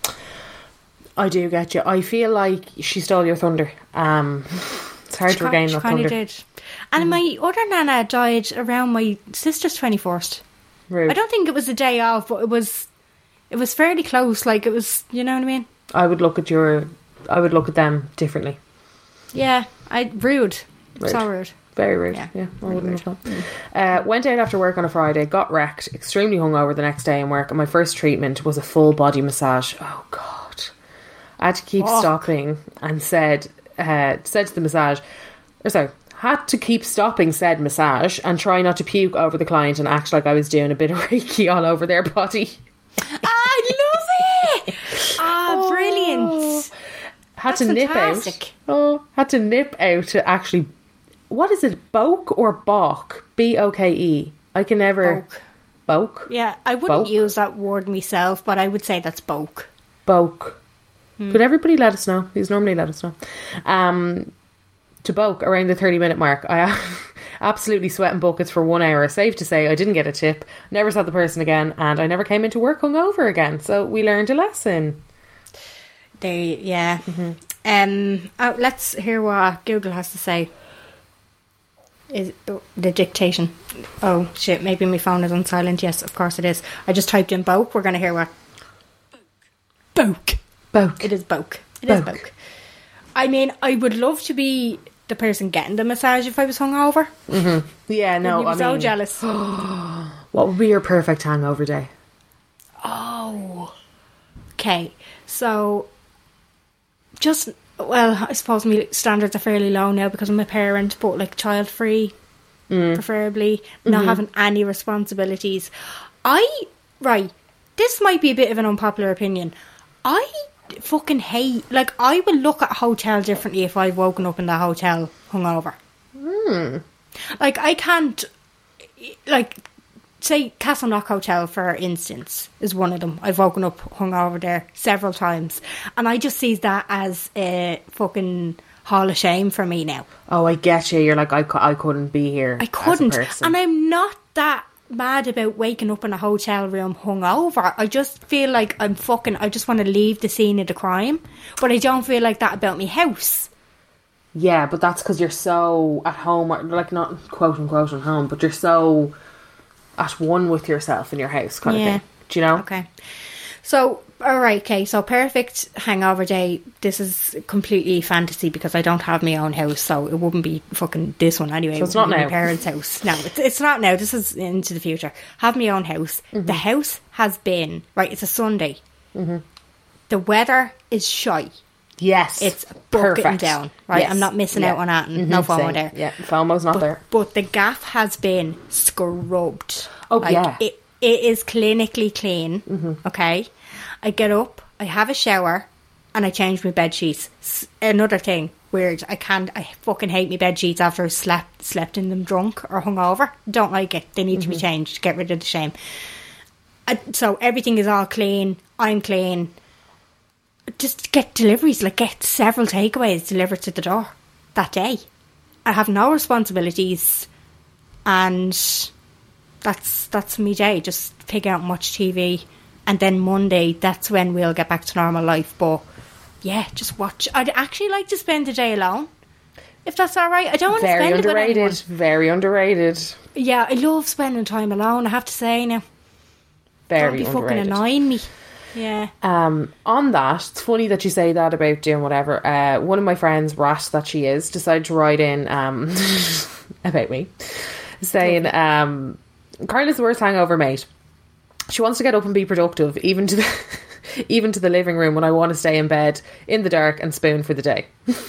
I do get you. I feel like she stole your thunder. Um, it's hard She to ki- regain she that kind thunder. of did. And my other nana died around my sister's twenty-first. Rude. I don't think it was the day of, but it was it was fairly close. Like it was, you know what I mean? I would look at your. I would look at them differently. Yeah, I rude. Rude. So rude. Very rude. Yeah, Yeah, I wouldn't have done. Uh, went out after work on a Friday, got wrecked, extremely hungover the next day in work, and my first treatment was a full body massage. Oh God. I had to keep Fuck. stopping and said, uh, said to the massage, or sorry, had to keep stopping said massage and try not to puke over the client and act like I was doing a bit of Reiki all over their body. I love it! Ah, brilliant. Had That's to nip fantastic. out. Oh, had to nip out to actually. What is it? Boke or Bok? B O K E. I can never. Boke. Boke. Yeah, I wouldn't Boke? use that word myself, but I would say that's boke. Boke. Could everybody let us know? Please normally let us know. Um, to Boke around the thirty minute mark. I absolutely sweating buckets for one hour. Safe to say, I didn't get a tip, never saw the person again, and I never came into work hungover again. So we learned a lesson. There, yeah. Mm-hmm. Um, oh, let's hear what Google has to say. Is oh, the dictation? Oh shit! Maybe my phone is on silent. Yes, of course it is. I just typed in "boke." We're gonna hear what. Boke. Boke. It is boke. It boke. is boke. I mean, I would love to be the person getting the massage if I was hungover. Mm-hmm. Yeah, no, I'm I so mean, jealous. What would be your perfect hangover day? Oh, okay. So, just well, I suppose my standards are fairly low now because I'm a parent, but like child free, mm. preferably, mm-hmm. not having any responsibilities. I right. This might be a bit of an unpopular opinion. I fucking hate, like, I will look at a hotel differently if I've woken up in the hotel hungover. Mm. Like, I can't, like, say Castleknock Hotel, for instance, is one of them. I've woken up hungover there several times. And I just see that as a fucking hall of shame for me now. Oh, I get you. You're like, I, cu- I couldn't be here. I couldn't. As a person. And I'm not that mad about waking up in a hotel room hungover. I just feel like I'm fucking, I just want to leave the scene of the crime, but I don't feel like that about my house. Yeah, but that's because you're so at home, or like not quote unquote at home, but you're so at one with yourself in your house kind yeah. of thing. Do you know? Okay. So, alright, okay, so perfect hangover day. This is completely fantasy because I don't have my own house, so it wouldn't be fucking this one anyway. So it's not now. My parents' house. No, it's, it's not now. This is into the future. Have my own house. Mm-hmm. The house has been, right, it's a Sunday. Mm-hmm. The weather is shy. Yes. It's bucketing down, right? Yes. I'm not missing yeah. out on that. Mm-hmm. No FOMO Same. there. Yeah, FOMO's not but, there. But the gaff has been scrubbed. Oh, like, yeah. It, it is clinically clean, mm-hmm. okay? I get up, I have a shower, and I change my bed sheets. S- another thing, weird, I can't, I fucking hate my bed sheets after I slept, slept in them drunk or hungover. Don't like it. They need mm-hmm. to be changed to get rid of the shame. I, so everything is all clean, I'm clean. Just get deliveries, like get several takeaways delivered to the door that day. I have no responsibilities, and that's that's me day. Just pick out and watch T V, and then Monday, that's when we'll get back to normal life. But yeah, just watch. I'd actually like to spend the day alone, if that's all right. I don't want to spend it with anyone. Very underrated. Very underrated. Yeah, I love spending time alone, I have to say now. Very don't be underrated. fucking annoying me. Yeah. Um, on that, it's funny that you say that about doing whatever. Uh, one of my friends, rat that she is, decided to write in um, about me, saying, um, Carla's the worst hangover mate. She wants to get up and be productive, even to the even to the living room when I want to stay in bed in the dark and spoon for the day.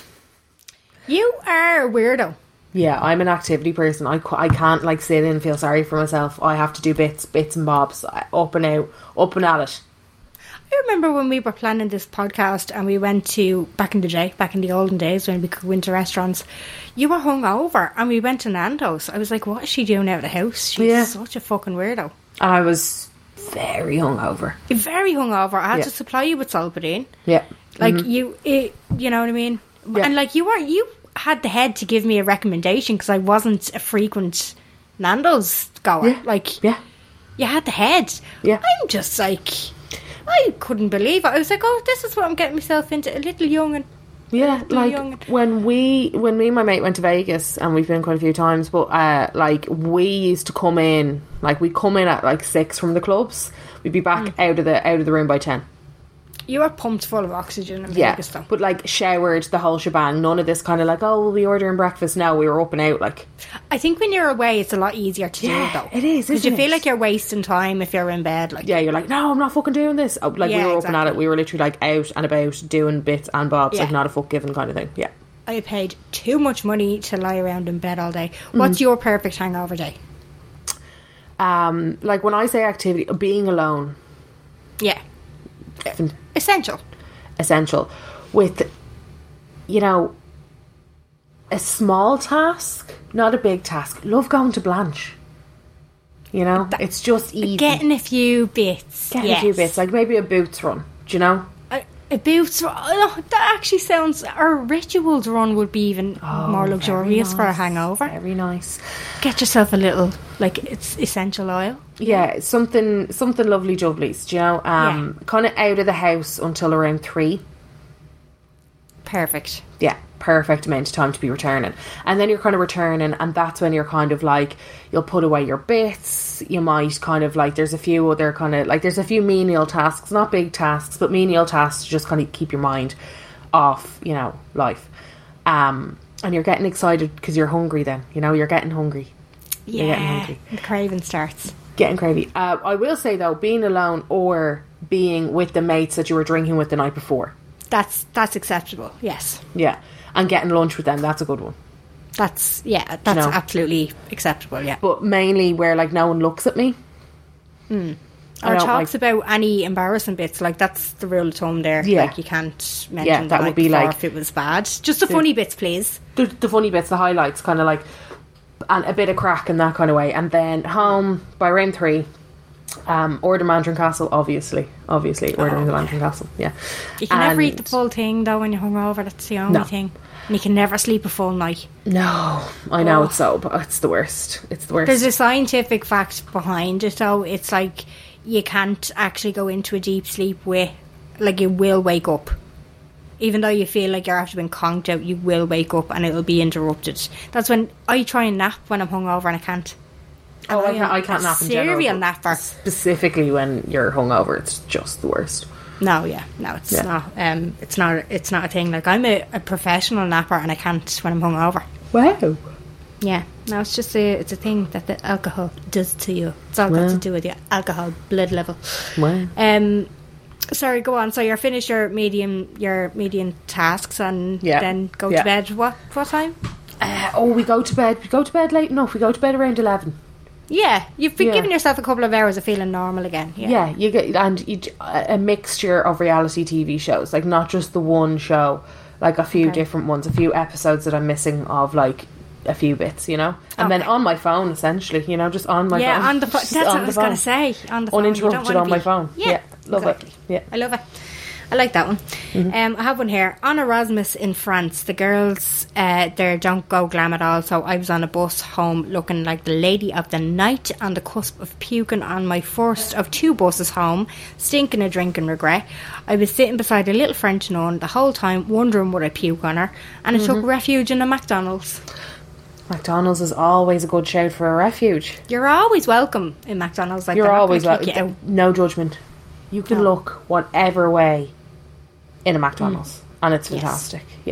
You are a weirdo. Yeah, I'm an activity person. I, I can't like sit in and feel sorry for myself. I have to do bits, bits and bobs, up and out, up and at it. I remember when we were planning this podcast and we went to, back in the day, back in the olden days when we could go into restaurants, you were hungover and we went to Nando's. I was like, what is she doing out of the house? She's yeah. such a fucking weirdo. I was very hungover. Very hungover. I had yeah. to supply you with Solpadeine. Yeah. Like, mm-hmm. you, it, you know what I mean? Yeah. And like, you were, you had the head to give me a recommendation because I wasn't a frequent Nando's goer. Yeah. Like, yeah. you had the head. Yeah. I'm just like... I couldn't believe it. I was like, oh, this is what I'm getting myself into. A little young and yeah, like young. when we when me and my mate went to Vegas, and we've been quite a few times, but uh, like we used to come in, like we come in at like six from the clubs. We'd be back mm. out of the out of the room by ten. You were pumped full of oxygen in yeah, Vegas, though. But like showered, the whole shebang. None of this kind of like, oh, we'll be ordering breakfast now. We were up and out. Like, I think when you're away, it's a lot easier to yeah, do, though. It is, because you it? feel like you're wasting time if you're in bed. Like, yeah, you're like, no, I'm not fucking doing this. Oh, like yeah, we were exactly. up and at it. We were literally like out and about doing bits and bobs, yeah. like not a fuck given kind of thing. Yeah. I paid too much money to lie around in bed all day. What's mm. your perfect hangover day? Um, like when I say activity, being alone. Yeah. Essential. Essential. With, you know, a small task, not a big task. Love going to Blanche. You know, that, it's just easy. Getting a few bits. Getting yes. a few bits, like maybe a boots run. Do you know? I, A boots, oh, that actually sounds, our rituals run would be even Oh, more very luxurious for a nice, hangover. Very nice. Get yourself a little, like, it's essential oil. Yeah, something something lovely jubblies, do you know? Um, Kind of out of the house until around three. Perfect. Yeah, perfect amount of time to be returning. And then you're kind of returning, and that's when you're kind of like, you'll put away your bits. You might kind of like, there's a few other kind of like, there's a few menial tasks, not big tasks, but menial tasks to just kind of keep your mind off, you know, life. Um, and you're getting excited because you're hungry then, you know, you're getting hungry. You're getting Yeah, hungry. the craving starts. Getting crazy. Uh, I will say though, being alone or being with the mates that you were drinking with the night before. That's that's acceptable. Yes, Yeah. And getting lunch with them, that's a good one. that's yeah, that's know. absolutely acceptable. Yeah. But mainly where like no one looks at me. I Or don't talks like- about any embarrassing bits. Like, that's the rule of thumb there. Yeah. Like, you can't mention Yeah, the that would night be before like- if it was bad. Just the funny bits, please. The, the funny bits, the highlights, kind of like, and a bit of crack in that kind of way. And then home by round three, um, order Mandarin Castle, obviously. Obviously, ordering Oh, the Mandarin Castle, yeah. You can never eat And- the full thing, though, when you're hungover. That's the only No. thing. And you can never sleep a full night. No, I know, Oh. it's so, but it's the worst. It's the worst. There's a scientific fact behind it, though. It's like you can't actually go into a deep sleep with, like, you will wake up. Even though you feel like you're after being conked out, you will wake up and it'll be interrupted. That's when I try and nap when I'm hungover and I can't. Oh, I And can't, I am can't a nap in general. serial but napper. Specifically when you're hungover, it's just the worst. No, yeah, no, it's Yeah. not. Um, it's not. It's not a thing. Like, I'm a, a professional napper and I can't when I'm hungover. Wow. Yeah, no, it's just a. It's a thing that the alcohol does to you. It's all got Wow. to do with your alcohol blood level. Wow. Um, sorry, go on. So you're finished your medium, your medium tasks, and Yeah. then go Yeah. to bed. What what time? Uh, oh, we go to bed. We go to bed late enough. We go to bed around eleven. Yeah, you've been Yeah. giving yourself a couple of hours of feeling normal again. Yeah, Yeah, you get and you, a mixture of reality T V shows, like not just the one show, like a few Okay. different ones, a few episodes that I'm missing of, like a few bits, you know, and then Okay. on my phone, essentially, you know, just on my yeah, phone, on the phone. Just That's on what I the was going to phone. say. On the phone, You don't Uninterrupted wanna on my be- phone. Yeah, love exactly. it. Yeah. I love it. I like that one. Mm-hmm. Um, I have one here. On Erasmus in France, the girls uh, there don't go glam at all. So I was on a bus home looking like the lady of the night, on the cusp of puking on my first of two buses home, stinking of drink and regret. I was sitting beside a little French nun the whole time, wondering would I puke on her, and I Mm-hmm. took refuge in a McDonald's. McDonald's is always a good shout for a refuge. You're always welcome in McDonald's. Like, You're they're not always gonna well, kick you out. no judgment. You can No. look whatever way in a McDonald's, Mm. and it's Yes. fantastic. Yeah,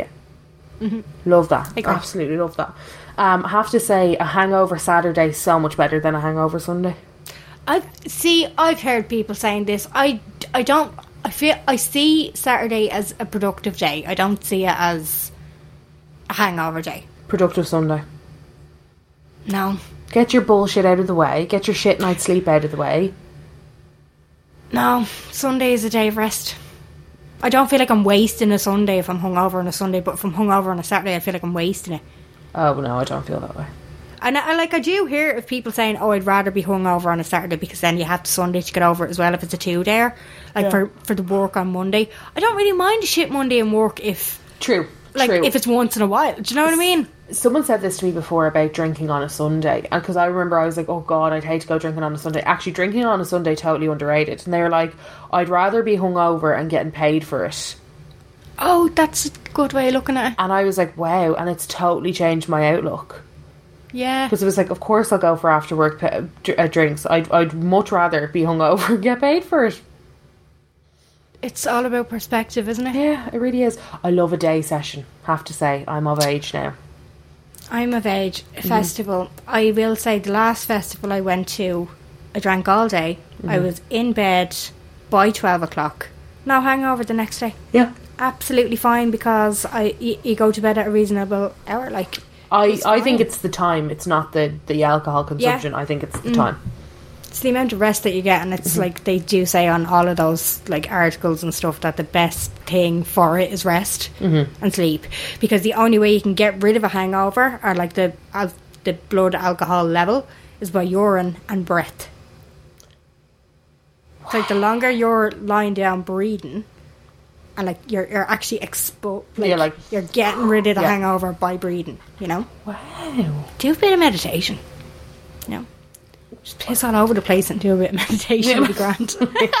love that. Agree. Absolutely love that. Um, I have to say, a hangover Saturday is so much better than a hangover Sunday. I see. I've heard people saying this. I, I don't. I feel. I see Saturday as a productive day. I don't see it as a hangover day. Productive Sunday. No, Get your bullshit out of the way. Get your shit night's sleep out of the way. no. Sunday is a day of rest. I don't feel like I'm wasting a Sunday if I'm hungover on a Sunday, but if I'm hungover on a Saturday, I feel like I'm wasting it. Oh no, I don't feel that way. And I, I like. I do hear of people saying, "Oh, I'd rather be hungover on a Saturday because then you have the Sunday to get over it as well if it's a two dayer, like for for the work on Monday." I don't really mind a shit Monday in work if. True. Like, True. if it's once in a while. Do you know what I mean? Someone said this to me before about drinking on a Sunday, and because I remember I was like, oh god, I'd hate to go drinking on a Sunday. Actually, drinking on a Sunday, totally underrated. And they were like, I'd rather be hungover and getting paid for it. Oh, that's a good way of looking at it. And I was like, wow, and it's totally changed my outlook. Yeah. Because it was like, of course I'll go for after work pa- dr- uh, drinks. I'd, I'd much rather be hungover and get paid for it. It's all about perspective, isn't it? Yeah, it really is. I love a day session, have to say. I'm of age now. I'm of age. A festival. I will say the last festival I went to, I drank all day. I was in bed by twelve o'clock. No hangover the next day. Yeah. Absolutely fine because I you, you go to bed at a reasonable hour. Like, I, it's I think fine. it's the time. It's not the, the alcohol consumption. I think it's the time. It's the amount of rest that you get, and it's like they do say on all of those like articles and stuff that the best thing for it is rest and sleep, because the only way you can get rid of a hangover or like the al- the blood alcohol level is by urine and breath. It's like the longer you're lying down breathing, and like you're you're actually exposed. Like, You're like- you're getting rid of the Yeah. hangover by breathing. You know. Wow. Do a bit of meditation. You know. Just piss all over the place and do a bit of meditation. It'll be grand.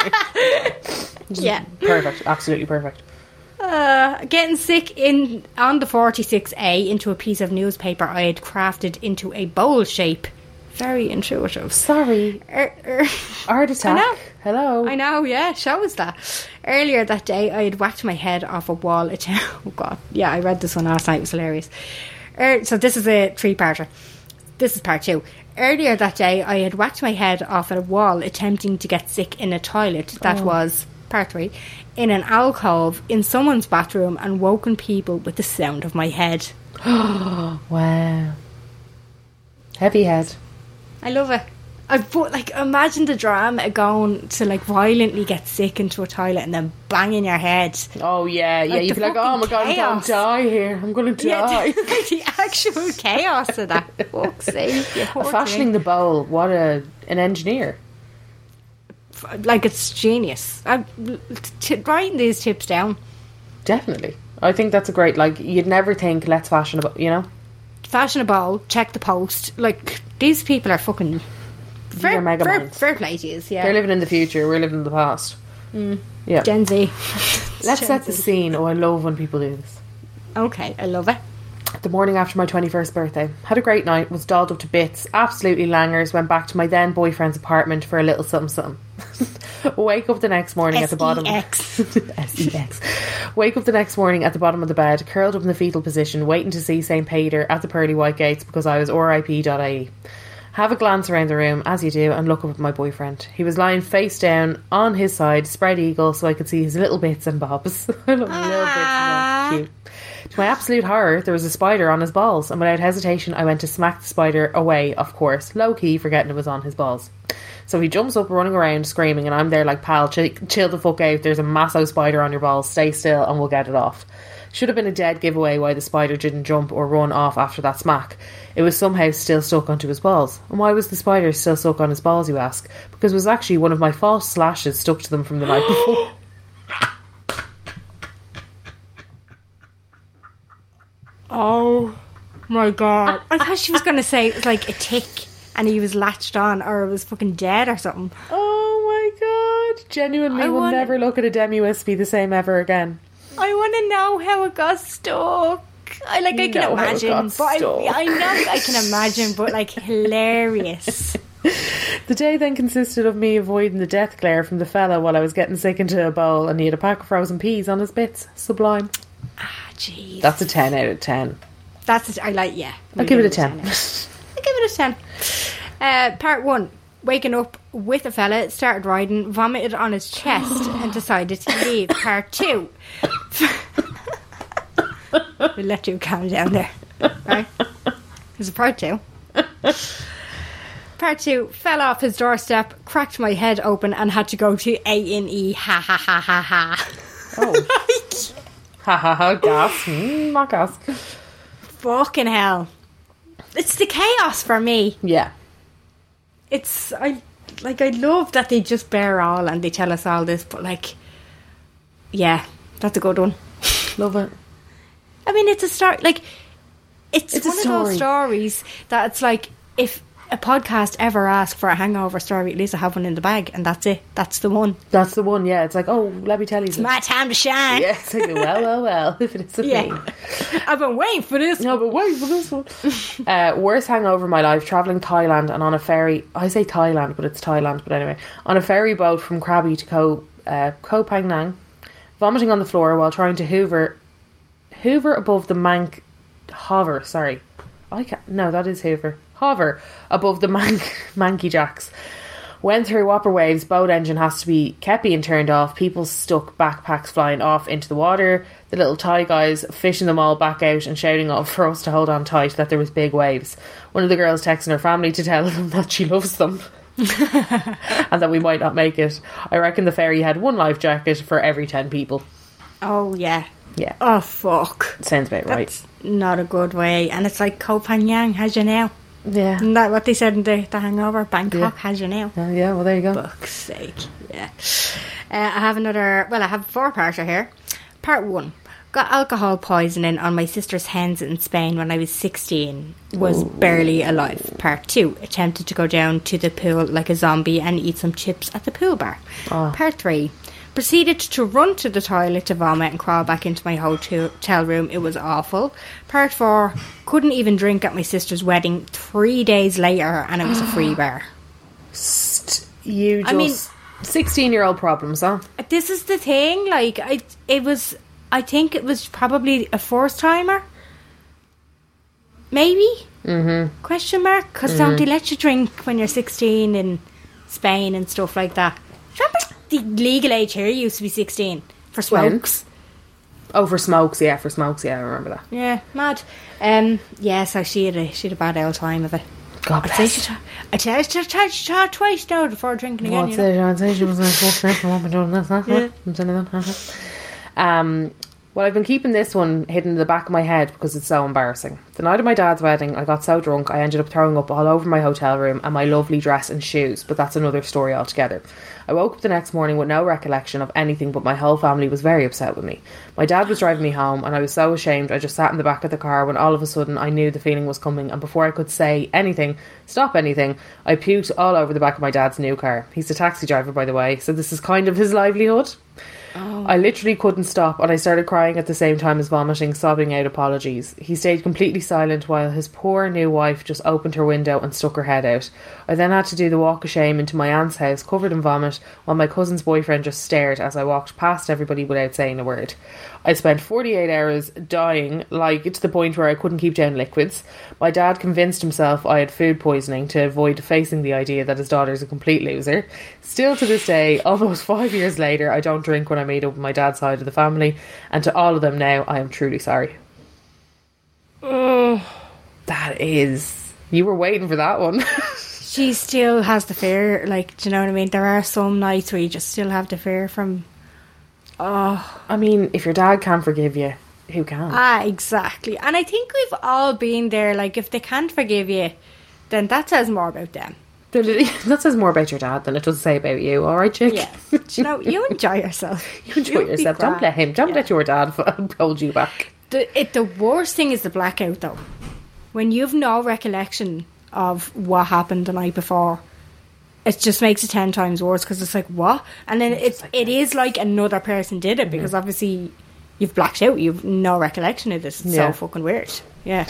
Yeah. Perfect. Absolutely perfect. Uh, getting sick in on the forty-six A into a piece of newspaper I had crafted into a bowl shape. Very intuitive. Sorry. Er, er, Art attack. I know. Hello. I know, yeah, show us that. Earlier that day, I had whacked my head off a wall. Att- oh, God. Yeah, I read this one last night. It was hilarious. Er, so this is a three-parter. This is part two. Earlier that day, I had whacked my head off a wall attempting to get sick in a toilet. That Oh. was part three. In an alcove in someone's bathroom and woken people with the sound of my head. Wow. Heavy head. I love it. I but like imagine the drama of going to like violently get sick into a toilet and then banging your head. Oh, yeah. Yeah, Like you'd the be like, oh my fucking God, I'm going chaos. to die here. I'm going to Yeah, die. the actual chaos of that. Fuck's sake, you poor Fashioning thing. the bowl. What a an engineer. Like it's genius. I'm t- writing these tips down. Definitely. I think that's a great, like, you'd never think, let's fashion a bowl, you know? Fashion a bowl, check the post. Like these people are fucking fair, are mega fair, minds. fair play to yous, yeah. They're living in the future. We're living in the past. Yeah. Gen Z. Let's Gen set the Z. scene. Oh, I love when people do this. Okay, I love it. The morning after my twenty-first birthday. Had a great night, was dolled up to bits, absolutely langers, went back to my then boyfriend's apartment for a little something something. Wake up the next morning at the bottom S E X. S E X. Wake up the next morning at the bottom of the bed, curled up in the fetal position, waiting to see Saint Peter at the pearly white gates because I was R I P dot I E. Have a glance around the room, as you do, and look up at my boyfriend. He was lying face down on his side, spread eagle, so I could see his little bits and bobs. I love little bits and bobs. Cute. To my absolute horror, there was a spider on his balls, and without hesitation, I went to smack the spider away, of course, low-key forgetting it was on his balls. So he jumps up, running around, screaming, and I'm there like, pal, chill, chill the fuck out, there's a massive spider on your balls, stay still, and we'll get it off. Should have been a dead giveaway why the spider didn't jump or run off after that smack. It was somehow still stuck onto his balls. And why was the spider still stuck on his balls, you ask? Because it was actually one of my false slashes stuck to them from the night before. Oh my God. I thought she was going to say it was like a tick and he was latched on or it was fucking dead or something. Oh my God. Genuinely I will want- never look at a Demi-Wispy the same ever again. I want to know how it got stuck. I like. I You can know how it imagine, got but I, stuck. I know I can imagine, but like hilarious. The day then consisted of me avoiding the death glare from the fella while I was getting sick into a bowl, and he had a pack of frozen peas on his bits. Sublime. Ah, jeez. That's a ten out of ten. That's. A, I like. Yeah. I'll give it a ten. I'll give it a ten. Uh, part one. Waking up with a fella, started riding, vomited on his chest, and decided to leave. Part two. We'll let you calm down there. Right? There's a part two. Part two. Fell off his doorstep, cracked my head open, and had to go to A and E. Ha ha ha ha ha. Oh. Ha ha ha, gas. Mm, not gas. Fucking hell. It's the chaos for me. Yeah. It's I like I love that they just bear all and they tell us all this, but like, yeah, that's a good one. Love it. I mean, it's a story. Like, it's, It's a one of those story. stories that it's like if a podcast ever asked for a hangover story, at least I have one in the bag, and that's it. That's the one. That's the one, yeah. It's like, oh, let me tell you. It's my time to shine. Yeah, it's like, well, well, well, if it is a Yeah. thing. I've been waiting for this. No, but wait for this one. uh, worst hangover of my life, travelling Thailand and on a ferry. I say Thailand, but it's Thailand, but anyway. On a ferry boat from Krabi to Koh, uh, Koh Phangan. Vomiting on the floor while trying to hoover hoover above the mank... Hover, sorry. I can't... No, that is hoover. Hover above the mank, manky jacks. Went through whopper waves, boat engine has to be kept being turned off, people stuck, backpacks flying off into the water, the little Thai guys fishing them all back out and shouting up for us to hold on tight that there was big waves. One of the girls texting her family to tell them that she loves them. And that we might not make it. I reckon the ferry had one life jacket for every ten people. Oh, yeah. Yeah. Oh, fuck. Sounds about right. That's not a good way. And it's like Koh Phangan has you now. Yeah. Isn't that what they said in the, the Hangover? Bangkok Yeah. has you now. Uh, yeah, well, there you go. Fuck's sake. Yeah. Uh, I have another, well, I have a four-parter here. part one. Got alcohol poisoning on my sister's hens in Spain when I was sixteen. Was Ooh. barely alive. Part two. Attempted to go down to the pool like a zombie and eat some chips at the pool bar. Oh. Part three. Proceeded to run to the toilet to vomit and crawl back into my hotel room. It was awful. Part four. Couldn't even drink at my sister's wedding three days later, and it was a free bar. You just... I mean... sixteen-year-old problems, huh? This is the thing. Like, I, it was... I think it was probably a first-timer. Maybe? Mm-hmm. Question mark? Because mm-hmm. don't they let you drink when you're sixteen in Spain and stuff like that? Remember the legal age here used to be sixteen for smokes? When? Oh, for smokes, yeah, for smokes, yeah, I remember that. Yeah, mad. Um, yeah, so she had a, she had a bad old time of it. God bless. I'd say I tell she tried she tried twice now before drinking again. What's it? I'd say she was like, I won't be doing this. I'm saying that. Um, well, I've been keeping this one hidden in the back of my head because it's so embarrassing. The night of my dad's wedding, I got so drunk I ended up throwing up all over my hotel room and my lovely dress and shoes, but that's another story altogether. I woke up the next morning with no recollection of anything, but my whole family was very upset with me. My dad was driving me home and I was so ashamed I just sat in the back of the car when all of a sudden I knew the feeling was coming, and before I could say anything, stop anything, I puked all over the back of my dad's new car. He's a taxi driver, by the way, so this is kind of his livelihood. Oh. I literally couldn't stop and I started crying at the same time as vomiting, sobbing out apologies. He stayed completely silent while his poor new wife just opened her window and stuck her head out. I then had to do the walk of shame into my aunt's house covered in vomit while my cousin's boyfriend just stared as I walked past everybody without saying a word. I spent forty-eight hours dying, like to the point where I couldn't keep down liquids. My dad convinced himself I had food poisoning to avoid facing the idea that his daughter's a complete loser. Still to this day, almost five years later, I don't drink when I meet up with my dad's side of the family, and to all of them now, I am truly sorry. Oh, that is... You were waiting for that one. She still has the fear, like, do you know what I mean? There are some nights where you just still have the fear from... Oh, I mean, if your dad can't forgive you, who can? Ah, exactly. And I think we've all been there. Like, if they can't forgive you, then that says more about them. That says more about your dad than it does say about you. All right, chick? Yeah. You know, you enjoy yourself. You enjoy You'll yourself. Don't let him. Don't yeah. let your dad hold you back. The it, the worst thing is the blackout, though. When you have no recollection of what happened the night before, it just makes it ten times worse because it's like, what? And then it's, like it is like another person did it because mm-hmm. obviously you've blacked out. You've no recollection of this. It's yeah. so fucking weird. Yeah.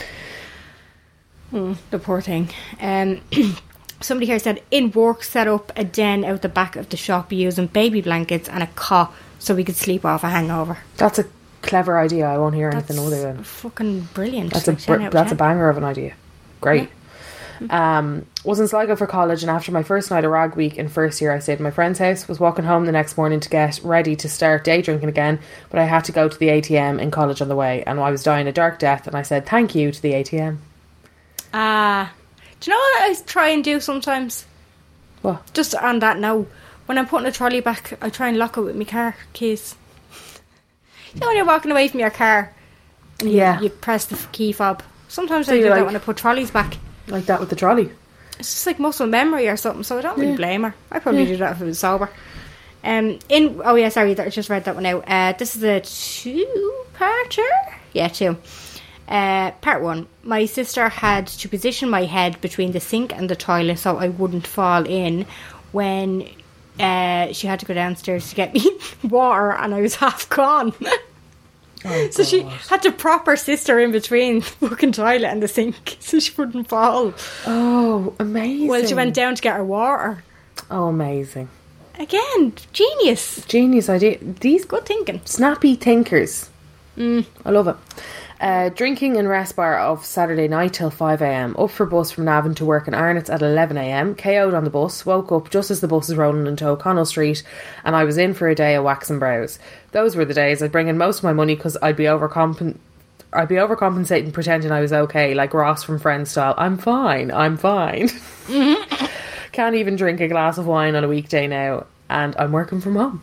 Mm, the poor thing. Um, somebody here said, in work, set up a den out the back of the shop using baby blankets and a cot so we could sleep off a hangover. That's a clever idea. I won't hear that's anything other than. Fucking brilliant. That's, like a, br- that's a banger of an idea. Great. Yeah. Um, was in Sligo for college, and after my first night of rag week in first year I stayed at my friend's house. Was walking home the next morning to get ready to start day drinking again, but I had to go to the A T M in college on the way, and I was dying a dark death, and I said thank you to the A T M. Ah, uh, do you know what I try and do sometimes? What? Just on that note, when I'm putting a trolley back, I try and lock it with my car keys. You know when you're walking away from your car and you, yeah. you press the key fob. Sometimes so I do like, that when I put trolleys back. Like that with the trolley? It's just like muscle memory or something, so I don't really yeah. blame her. I probably yeah. do that if it was sober. Um, in oh yeah, sorry, I just read that one out. Uh, this is a two-parter? Yeah, two. Uh, part one. My sister had to position my head between the sink and the toilet so I wouldn't fall in when uh, she had to go downstairs to get me water and I was half gone. Oh, so God. She had to prop her sister in between the fucking toilet and the sink so she wouldn't fall. Oh, amazing. Well, she went down to get her water. Oh, amazing. Again, genius. Genius idea. These good thinking. Snappy thinkers. Mm. I love it. Uh, drinking in rest bar of Saturday night till five a.m. Up for bus from Navan to work in Arnott's at eleven a.m. K O'd on the bus. Woke up just as the bus was rolling into O'Connell Street, and I was in for a day of waxing brows. Those were the days I'd bring in most of my money because I'd be overcompen- I'd be overcompensating, pretending I was okay, like Ross from Friends style. I'm fine. I'm fine. Mm-hmm. Can't even drink a glass of wine on a weekday now, and I'm working from home.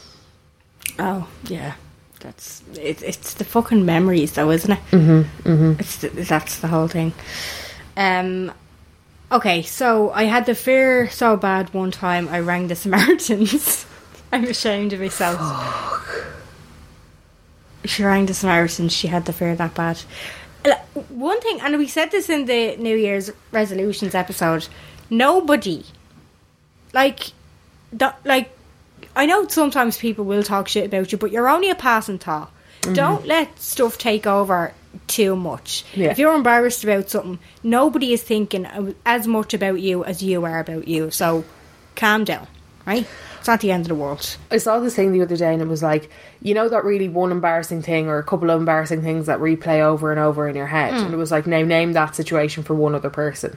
Oh yeah. That's it, it's the fucking memories, though, isn't it? Mm-hmm, mm-hmm. It's the, that's the whole thing. Um, okay, so I had the fear so bad one time I rang the Samaritans. I'm ashamed of myself. she rang the Samaritans. She had the fear that bad. One thing, and we said this in the New Year's resolutions episode. Nobody, like, that, like, I know sometimes people will talk shit about you, but you're only a passing thought. Mm-hmm. Don't let stuff take over too much. Yeah. If you're embarrassed about something, nobody is thinking as much about you as you are about you. So calm down, right? It's not the end of the world. I saw this thing the other day and it was like, you know that really one embarrassing thing or a couple of embarrassing things that replay over and over in your head? Mm. And it was like, now name that situation for one other person.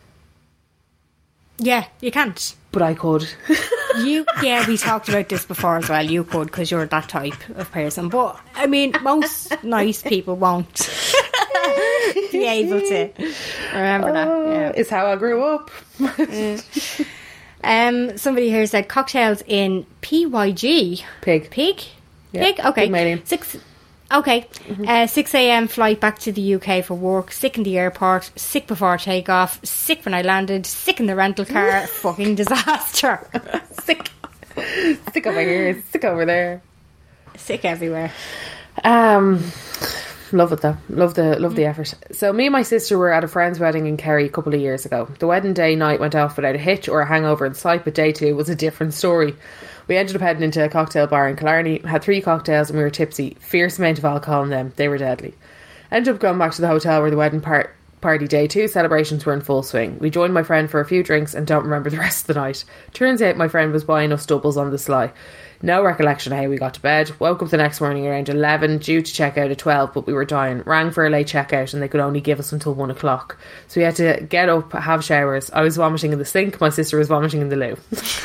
Yeah, you can't. But I could. You, yeah, we talked about this before as well. You could, because you're that type of person. But, I mean, most nice people won't be able to remember that. Yeah. It's how I grew up. Yeah. Um, somebody here said cocktails in P Y G. Pig. Pig? Yeah. Pig? Okay. Pig Six. Okay. Mm-hmm. Uh, six a.m. flight back to the U K for work. Sick in the airport. Sick before takeoff. Sick when I landed. Sick in the rental car. Fucking disaster. Sick. Sick over here. Sick over there. Sick everywhere. Um... Love it though. Love the love the effort. So me and my sister were at a friend's wedding in Kerry a couple of years ago. The wedding day night went off without a hitch or a hangover in sight, but day two was a different story. We ended up heading into a cocktail bar in Killarney, had three cocktails and we were tipsy. Fierce amount of alcohol in them. They were deadly. Ended up going back to the hotel where the wedding part party day two celebrations were in full swing. We joined my friend for a few drinks and don't remember the rest of the night. Turns out my friend was buying us doubles on the sly. No recollection of how we got to bed. Woke up the next morning around eleven, due to check out at twelve, but we were dying. Rang for a late checkout and they could only give us until one o'clock. So we had to get up, have showers. I was vomiting in the sink, my sister was vomiting in the loo.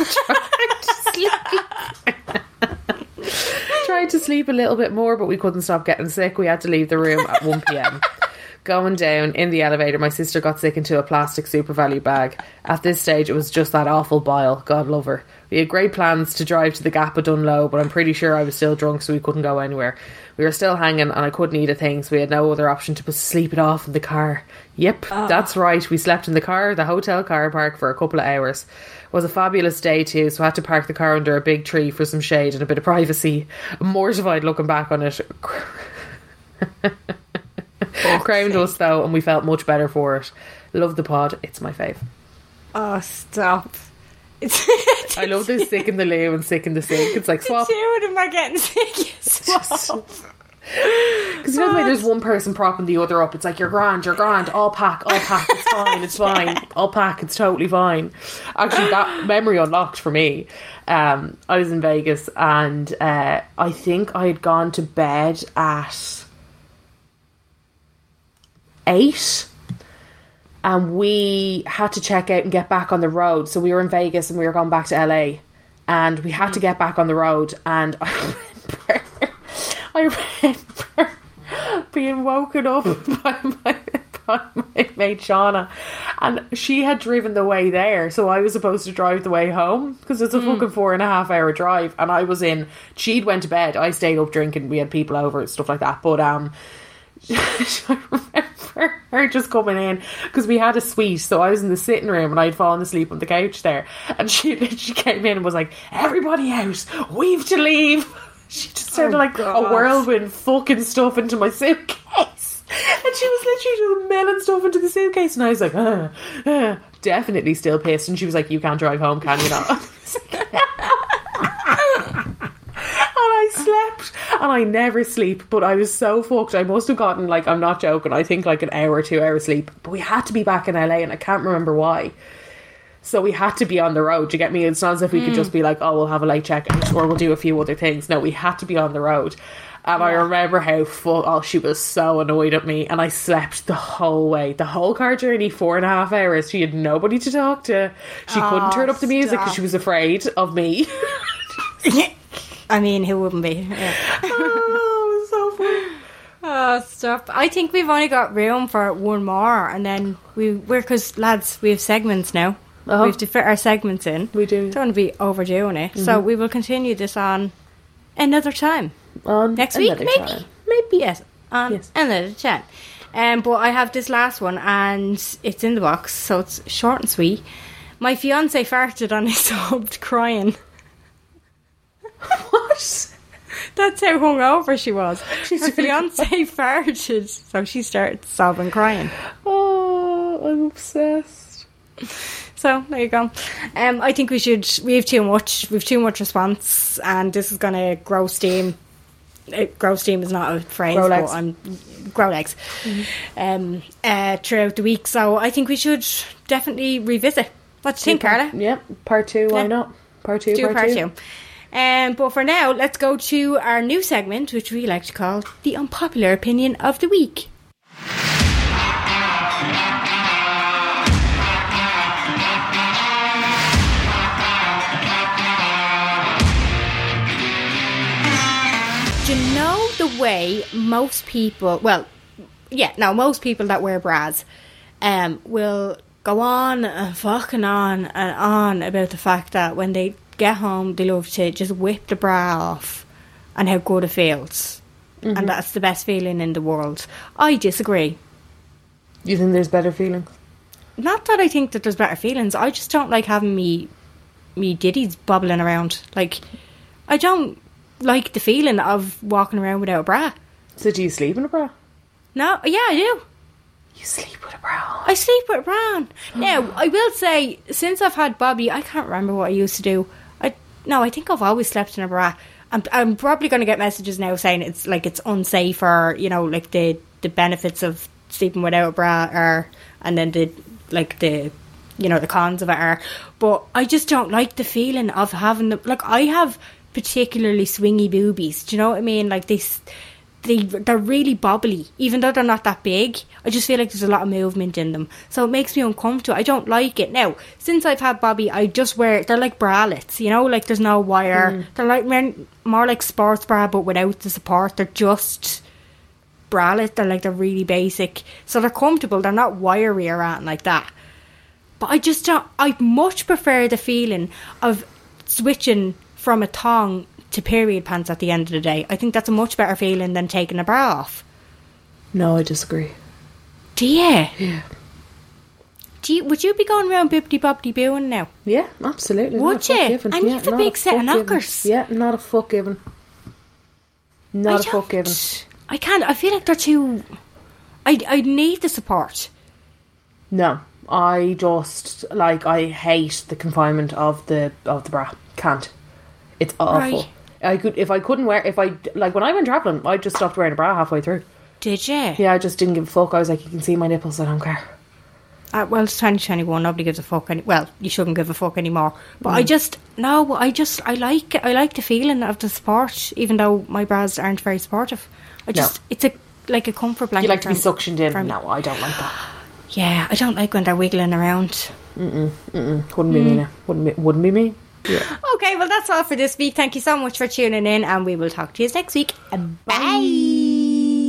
Tried to sleep a little bit more, but we couldn't stop getting sick. We had to leave the room at one p.m. Going down in the elevator, my sister got sick into a plastic Super Value bag. At this stage, it was just that awful bile. God love her. We had great plans to drive to the Gap of Dunlow, but I'm pretty sure I was still drunk, so we couldn't go anywhere. We were still hanging, and I couldn't eat a thing, so we had no other option to sleep it off in the car. Yep, oh. That's right. We slept in the car, the hotel car park, for a couple of hours. It was a fabulous day too, so I had to park the car under a big tree for some shade and a bit of privacy. I'm mortified looking back on it. Crowned us though, and we felt much better for it. Love the pod. It's my fave. Oh, stop. It's I love this sick in the loo and sick in the sink. It's like swap. The two of them are getting sick. Swap. Because you know the way there's one person propping the other up. It's like, you're grand, you're grand. I'll pack, I'll pack. It's fine, it's fine. I'll pack, it's totally fine. Actually, that memory unlocked for me. Um, I was in Vegas and uh, I think I had gone to bed at eight. And we had to check out and get back on the road. So we were in Vegas and we were going back to L A. And we had to get back on the road. And I remember, I remember being woken up by my, by my mate Shauna. And she had driven the way there. So I was supposed to drive the way home. Because it's a mm. fucking four and a half hour drive. And I was in, she'd went to bed. I stayed up drinking. We had people over and stuff like that. But um, I remember her just coming in because we had a suite, so I was in the sitting room and I'd fallen asleep on the couch there, and she she came in and was like, everybody out, we've to leave. She just started oh, like God. a whirlwind fucking stuff into my suitcase, and she was literally just milling stuff into the suitcase, and I was like, uh, uh, definitely still pissed, and she was like, you can't drive home, can you not? I slept, and I never sleep, but I was so fucked. I must have gotten, like, I'm not joking, I think like an hour or two hours sleep, but we had to be back in L A and I can't remember why. So we had to be on the road. Do you get me? It's not as if we mm. could just be like, oh, we'll have a late check or we'll do a few other things. No, we had to be on the road. And yeah. I remember how full, oh, she was so annoyed at me, and I slept the whole way, the whole car journey, four and a half hours. She had nobody to talk to. She oh, couldn't turn up the music because she was afraid of me. I mean, who wouldn't be? Yeah. Oh, so funny. Oh, stop. I think we've only got room for one more, and then we, we're, because, lads, we have segments now. Uh-huh. We have to fit our segments in. We do. Don't want to be overdoing it. Mm-hmm. So we will continue this on another time. On Next week, maybe? Time. Maybe, yes. On yes. another time. Um, but I have this last one, and it's in the box, so it's short and sweet. My fiancé farted on his sub crying. What? That's how hungover she was. She's Her fiance farted, so she started sobbing, crying. Oh, I'm obsessed. So there you go. Um, I think we should. We have too much. We have too much response, and this is going to grow steam. It, grow steam is not a phrase, grow but legs. I'm grow legs. Mm-hmm. Um, uh, throughout the week. So I think we should definitely revisit. What do you think, Carla? Yeah, part two. Why Yeah. not? Part two. Do Part, part two. two. Um, but for now, let's go to our new segment, which we like to call the unpopular opinion of the week. Do you know the way most people, well, yeah, no, most people that wear bras um, will go on and fucking on and on about the fact that when they get home, they love to just whip the bra off and how good it feels. Mm-hmm. And that's the best feeling in the world. I disagree. You think there's better feelings? Not that I think that there's better feelings. I just don't like having me, me ditties bobbling around. Like, I don't like the feeling of walking around without a bra. So do you sleep in a bra? No, yeah, I do. You sleep with a bra on? I sleep with a bra on. Now, I will say, since I've had Bobby, I can't remember what I used to do. I No, I think I've always slept in a bra. I'm, I'm probably going to get messages now saying it's like it's unsafe, or, you know, like the, the benefits of sleeping without a bra are, and then the, like the, you know, the cons of it are. But I just don't like the feeling of having the, like, I have particularly swingy boobies. Do you know what I mean? Like, they... They, they're really bobbly, even though they're not that big. I just feel like there's a lot of movement in them, so it makes me uncomfortable. I don't like it. Now, since I've had Bobby, I just wear, they're like bralettes, you know, like there's no wire. Mm. They're like more like sports bra, but without the support. They're just bralette. They're like, they're really basic, so they're comfortable. They're not wiry or anything like that. But I just don't, I much prefer the feeling of switching from a thong to period pants at the end of the day. I think that's a much better feeling than taking a bra off. No, I disagree. Do you? Yeah. Do you, would you be going around bibbidi bobbidi booing now? Yeah, absolutely. Would you? And yeah, you've a big set of knockers. Given. Yeah, not a fuck given. Not I a fuck given. I can't. I feel like they're too... I, I need the support. No, I just, like, I hate the confinement of the of the bra. Can't. It's awful. Right. I could if I couldn't wear if I like when I went travelling, I just stopped wearing a bra halfway through. Did you? Yeah, I just didn't give a fuck. I was like, you can see my nipples, I don't care. Uh, well, it's twenty twenty-one. Nobody gives a fuck. Any- well, you shouldn't give a fuck anymore. But mm. I just no. I just I like I like the feeling of the support, even though my bras aren't very supportive. I just no. It's a like a comfort blanket. You like to be suctioned in? No, I don't like that. Yeah, I don't like when they're wiggling around. Mm-mm, mm-mm. Wouldn't be mm. me now. Wouldn't be, wouldn't be me. Yeah. Okay, well, that's all for this week. Thank you so much for tuning in, and we will talk to you next week. Bye. Bye.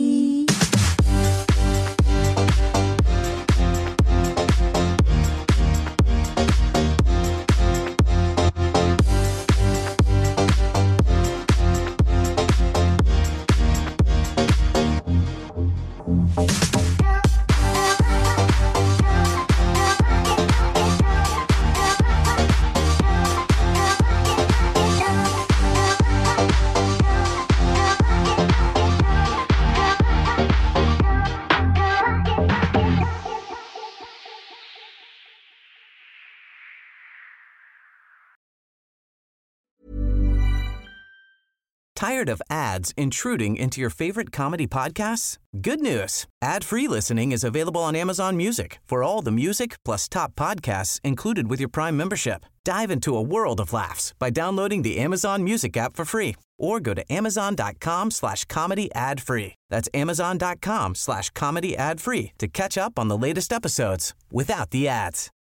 Tired of ads intruding into your favorite comedy podcasts? Good news. Ad-free listening is available on Amazon Music for all the music plus top podcasts included with your Prime membership. Dive into a world of laughs by downloading the Amazon Music app for free or go to amazon.com slash comedy ad free. That's amazon.com slash comedy ad free to catch up on the latest episodes without the ads.